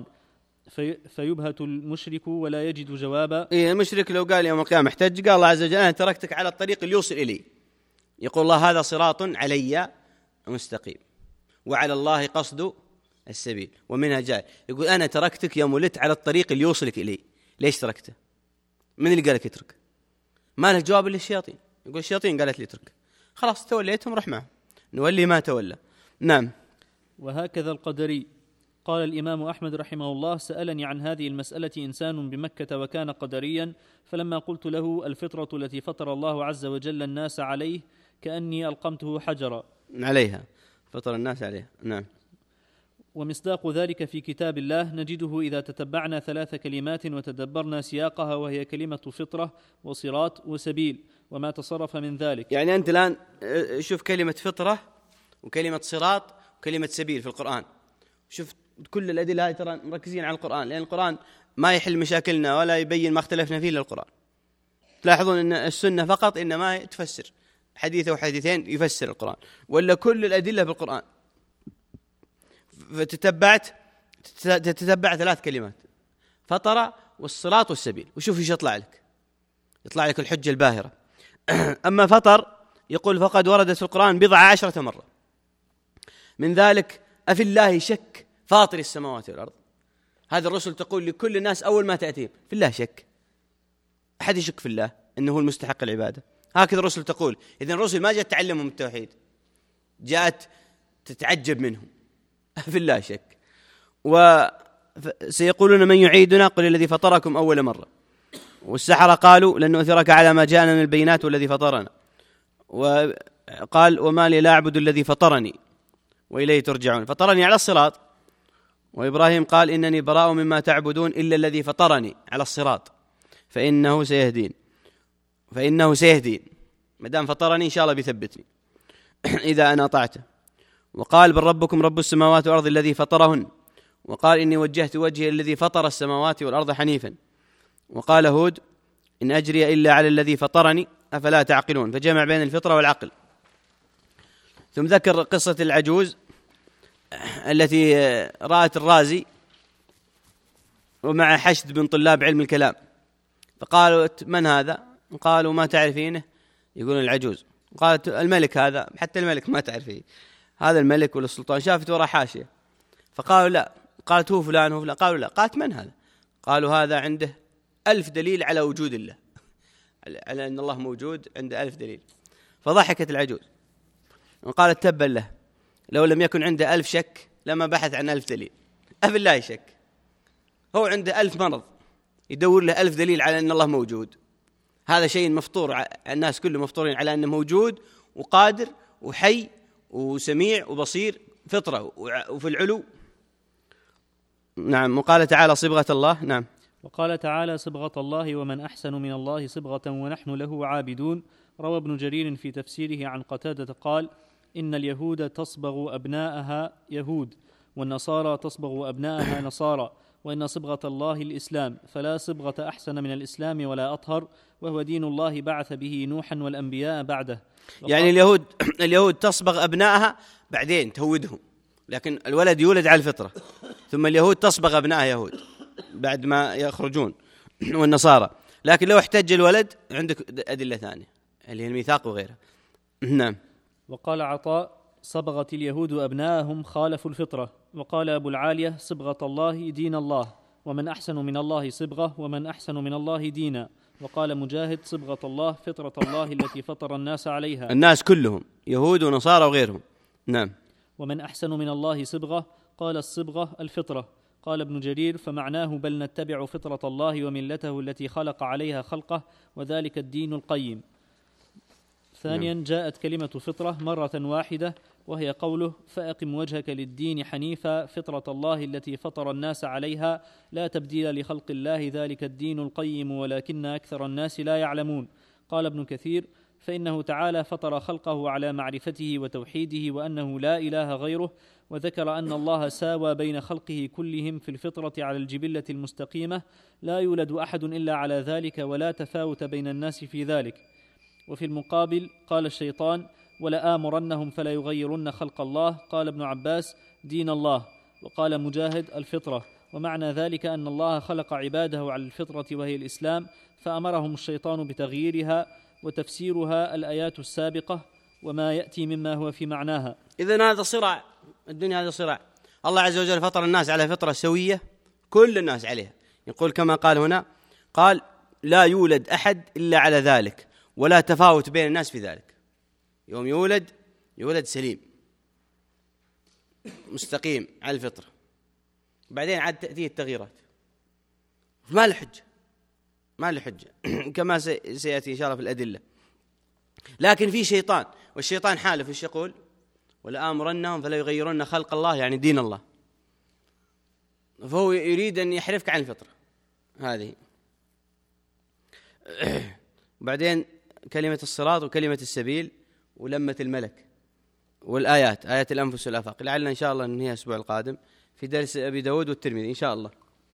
فيبهت المشرك ولا يجد جوابا. المشرك لو قال يوم القيامة احتج قال الله عز وجل أنا تركتك على الطريق اللي يوصل إليه، يقول الله هذا صراط علي مستقيم وعلى الله قصد السبيل ومنها جاي. يقول أنا تركتك يا مولت على الطريق اللي يوصلك إليه، ليش تركته؟ من اللي قالك اترك؟ ما له جواب إلا الشياطين. يقول الشياطين قالت لي اترك، خلاص توليتهم رح معه، نولي ما تولى. نعم. وهكذا القدري. قال الإمام أحمد رحمه الله سألني عن هذه المسألة إنسان بمكة وكان قدريا، فلما قلت له الفطرة التي فطر الله عز وجل الناس عليه كأني ألقمته حجرا. عليها فطر الناس عليها. نعم. ومصداق ذلك في كتاب الله نجده إذا تتبعنا 3 كلمات وتدبرنا سياقها، وهي كلمة فطرة وصراط وسبيل وما تصرف من ذلك. يعني أنت الآن شوف كلمة فطرة وكلمة صراط وكلمة سبيل في القرآن، شوف كل الأدلة ترى مركزين على القرآن، لأن القرآن ما يحل مشاكلنا ولا يبين ما اختلفنا فيه للقرآن. تلاحظون أن السنة فقط إنما تفسر حديث أو حديثين يفسر القرآن، ولا كل الأدلة بالقرآن. فتتبع 3 كلمات، فطر والصراط والسبيل، وشوف ايش يطلع لك، يطلع لك الحجة الباهرة. أما فطر يقول فقد وردت في القرآن 10 مرة، من ذلك أفي الله شك فاطر السماوات والأرض. هذا الرسل تقول لكل الناس أول ما تأتيهم في الله شك، أحد يشك في الله أنه هو المستحق العبادة، هكذا الرسل تقول. إذن الرسل ما جاءت تعلمهم التوحيد، جاءت تتعجب منهم. في الله شك. وسيقولون من يعيدنا؟ قل الذي فطركم أول مرة. والسحرة قالوا لن نؤثرك على ما جاءنا من البينات والذي فطرنا. وقال وما لي لا أعبد الذي فطرني وإليه ترجعون، فطرني على الصراط. وإبراهيم قال إنني براء مما تعبدون إلا الذي فطرني على الصراط فإنه سيهدين. مدام فطرني إن شاء الله بيثبتني إذا أنا أطعته. وقال بل ربكم رب السماوات والأرض الذي فطرهن. وقال إني وجهت وجهي الذي فطر السماوات والأرض حنيفا. وقال هود إن أجري إلا على الذي فطرني أفلا تعقلون، فجمع بين الفطرة والعقل. ثم ذكر قصة العجوز التي رأت الرازي ومع حشد من طلاب علم الكلام، فقالوا من هذا؟ قالوا ما تعرفينه؟ يقولون العجوز. قالت الملك هذا، حتى الملك ما تعرفيه، هذا الملك ولا السلطان. شافت وراء حاشية فقالوا لا. قالت هو فلان هو فلان. قالوا لا. قالت من هذا؟ قالوا هذا عنده 1000 دليل على وجود الله، على أن الله موجود، عنده 1000 دليل. فضحكت العجوز وقالت تبا له لو لم يكن عنده 1000 شك لما بحث عن 1000 دليل. أفي الله شك، هو عنده 1000 مرض يدور له 1000 دليل على أن الله موجود. هذا شيء مفطور، الناس كله مفطورين على أنه موجود وقادر وحي وسميع وبصير، فطرة وفي العلو. نعم. وقال تعالى صبغة الله. نعم. وقال تعالى صبغة الله ومن أحسن من الله صبغة ونحن له عابدون. روى ابن جرير في تفسيره عن قتادة قال إن اليهود تصبغ أبناءها يهود، والنصارى تصبغ أبناءها نصارى، وإن صبغة الله الإسلام، فلا صبغة أحسن من الإسلام ولا أطهر، وهو دين الله بعث به نوحا والأنبياء بعده. يعني اليهود تصبغ أبنائها بعدين تهودهم، لكن الولد يولد على الفطرة، ثم اليهود تصبغ أبنائها يهود بعد ما يخرجون، والنصارى. لكن لو احتج الولد عندك أدلة ثانية اللي هي الميثاق وغيرها. نعم. وقال عطاء صبغت اليهود أبناءهم خالفوا الفطرة. وقال أبو العالية صبغة الله دين الله، ومن أحسن من الله صبغة ومن أحسن من الله دينا. وقال مجاهد صبغة الله فطرة الله التي فطر الناس عليها، الناس كلهم يهود ونصارى وغيرهم. نعم. ومن أحسن من الله صبغة قال الصبغة الفطرة. قال ابن جرير فمعناه بل نتبع فطرة الله وملته التي خلق عليها خلقه، وذلك الدين القيم. ثانيا جاءت كلمة فطرة مرة واحدة، وهي قوله فأقم وجهك للدين حنيفا فطرة الله التي فطر الناس عليها لا تبديل لخلق الله ذلك الدين القيم ولكن أكثر الناس لا يعلمون. قال ابن كثير فإنه تعالى فطر خلقه على معرفته وتوحيده وأنه لا إله غيره، وذكر أن الله ساوى بين خلقه كلهم في الفطرة على الجبلة المستقيمة لا يولد أحد إلا على ذلك ولا تفاوت بين الناس في ذلك. وفي المقابل قال الشيطان ولآمرنهم فلا يغيرن خلق الله. قال ابن عباس دين الله. وقال مجاهد الفطرة، ومعنى ذلك أن الله خلق عباده على الفطرة وهي الإسلام، فأمرهم الشيطان بتغييرها، وتفسيرها الآيات السابقة وما يأتي مما هو في معناها. إذن هذا صراع، الدنيا هذا صراع. الله عز وجل فطر الناس على فطرة سوية كل الناس عليها، يقول كما قال هنا قال لا يولد أحد إلا على ذلك ولا تفاوت بين الناس في ذلك. يوم يولد سليم مستقيم على الفطرة، بعدين عاد تأتيه التغييرات، ما له حجة كما سيأتي إن شاء الله في الأدلة. لكن في شيطان، والشيطان حالف، وش يقول؟ ولا آمرنهم فلا يغيرن خلق الله، يعني دين الله. فهو يريد أن يحرفك عن الفطرة هذه. وبعدين كلمة الصراط وكلمة السبيل ولمة الملك والآيات، آيات الأنفس والآفاق، لعلنا إن شاء الله ننهيها الأسبوع القادم في درس أبي داود والترمذي إن شاء الله.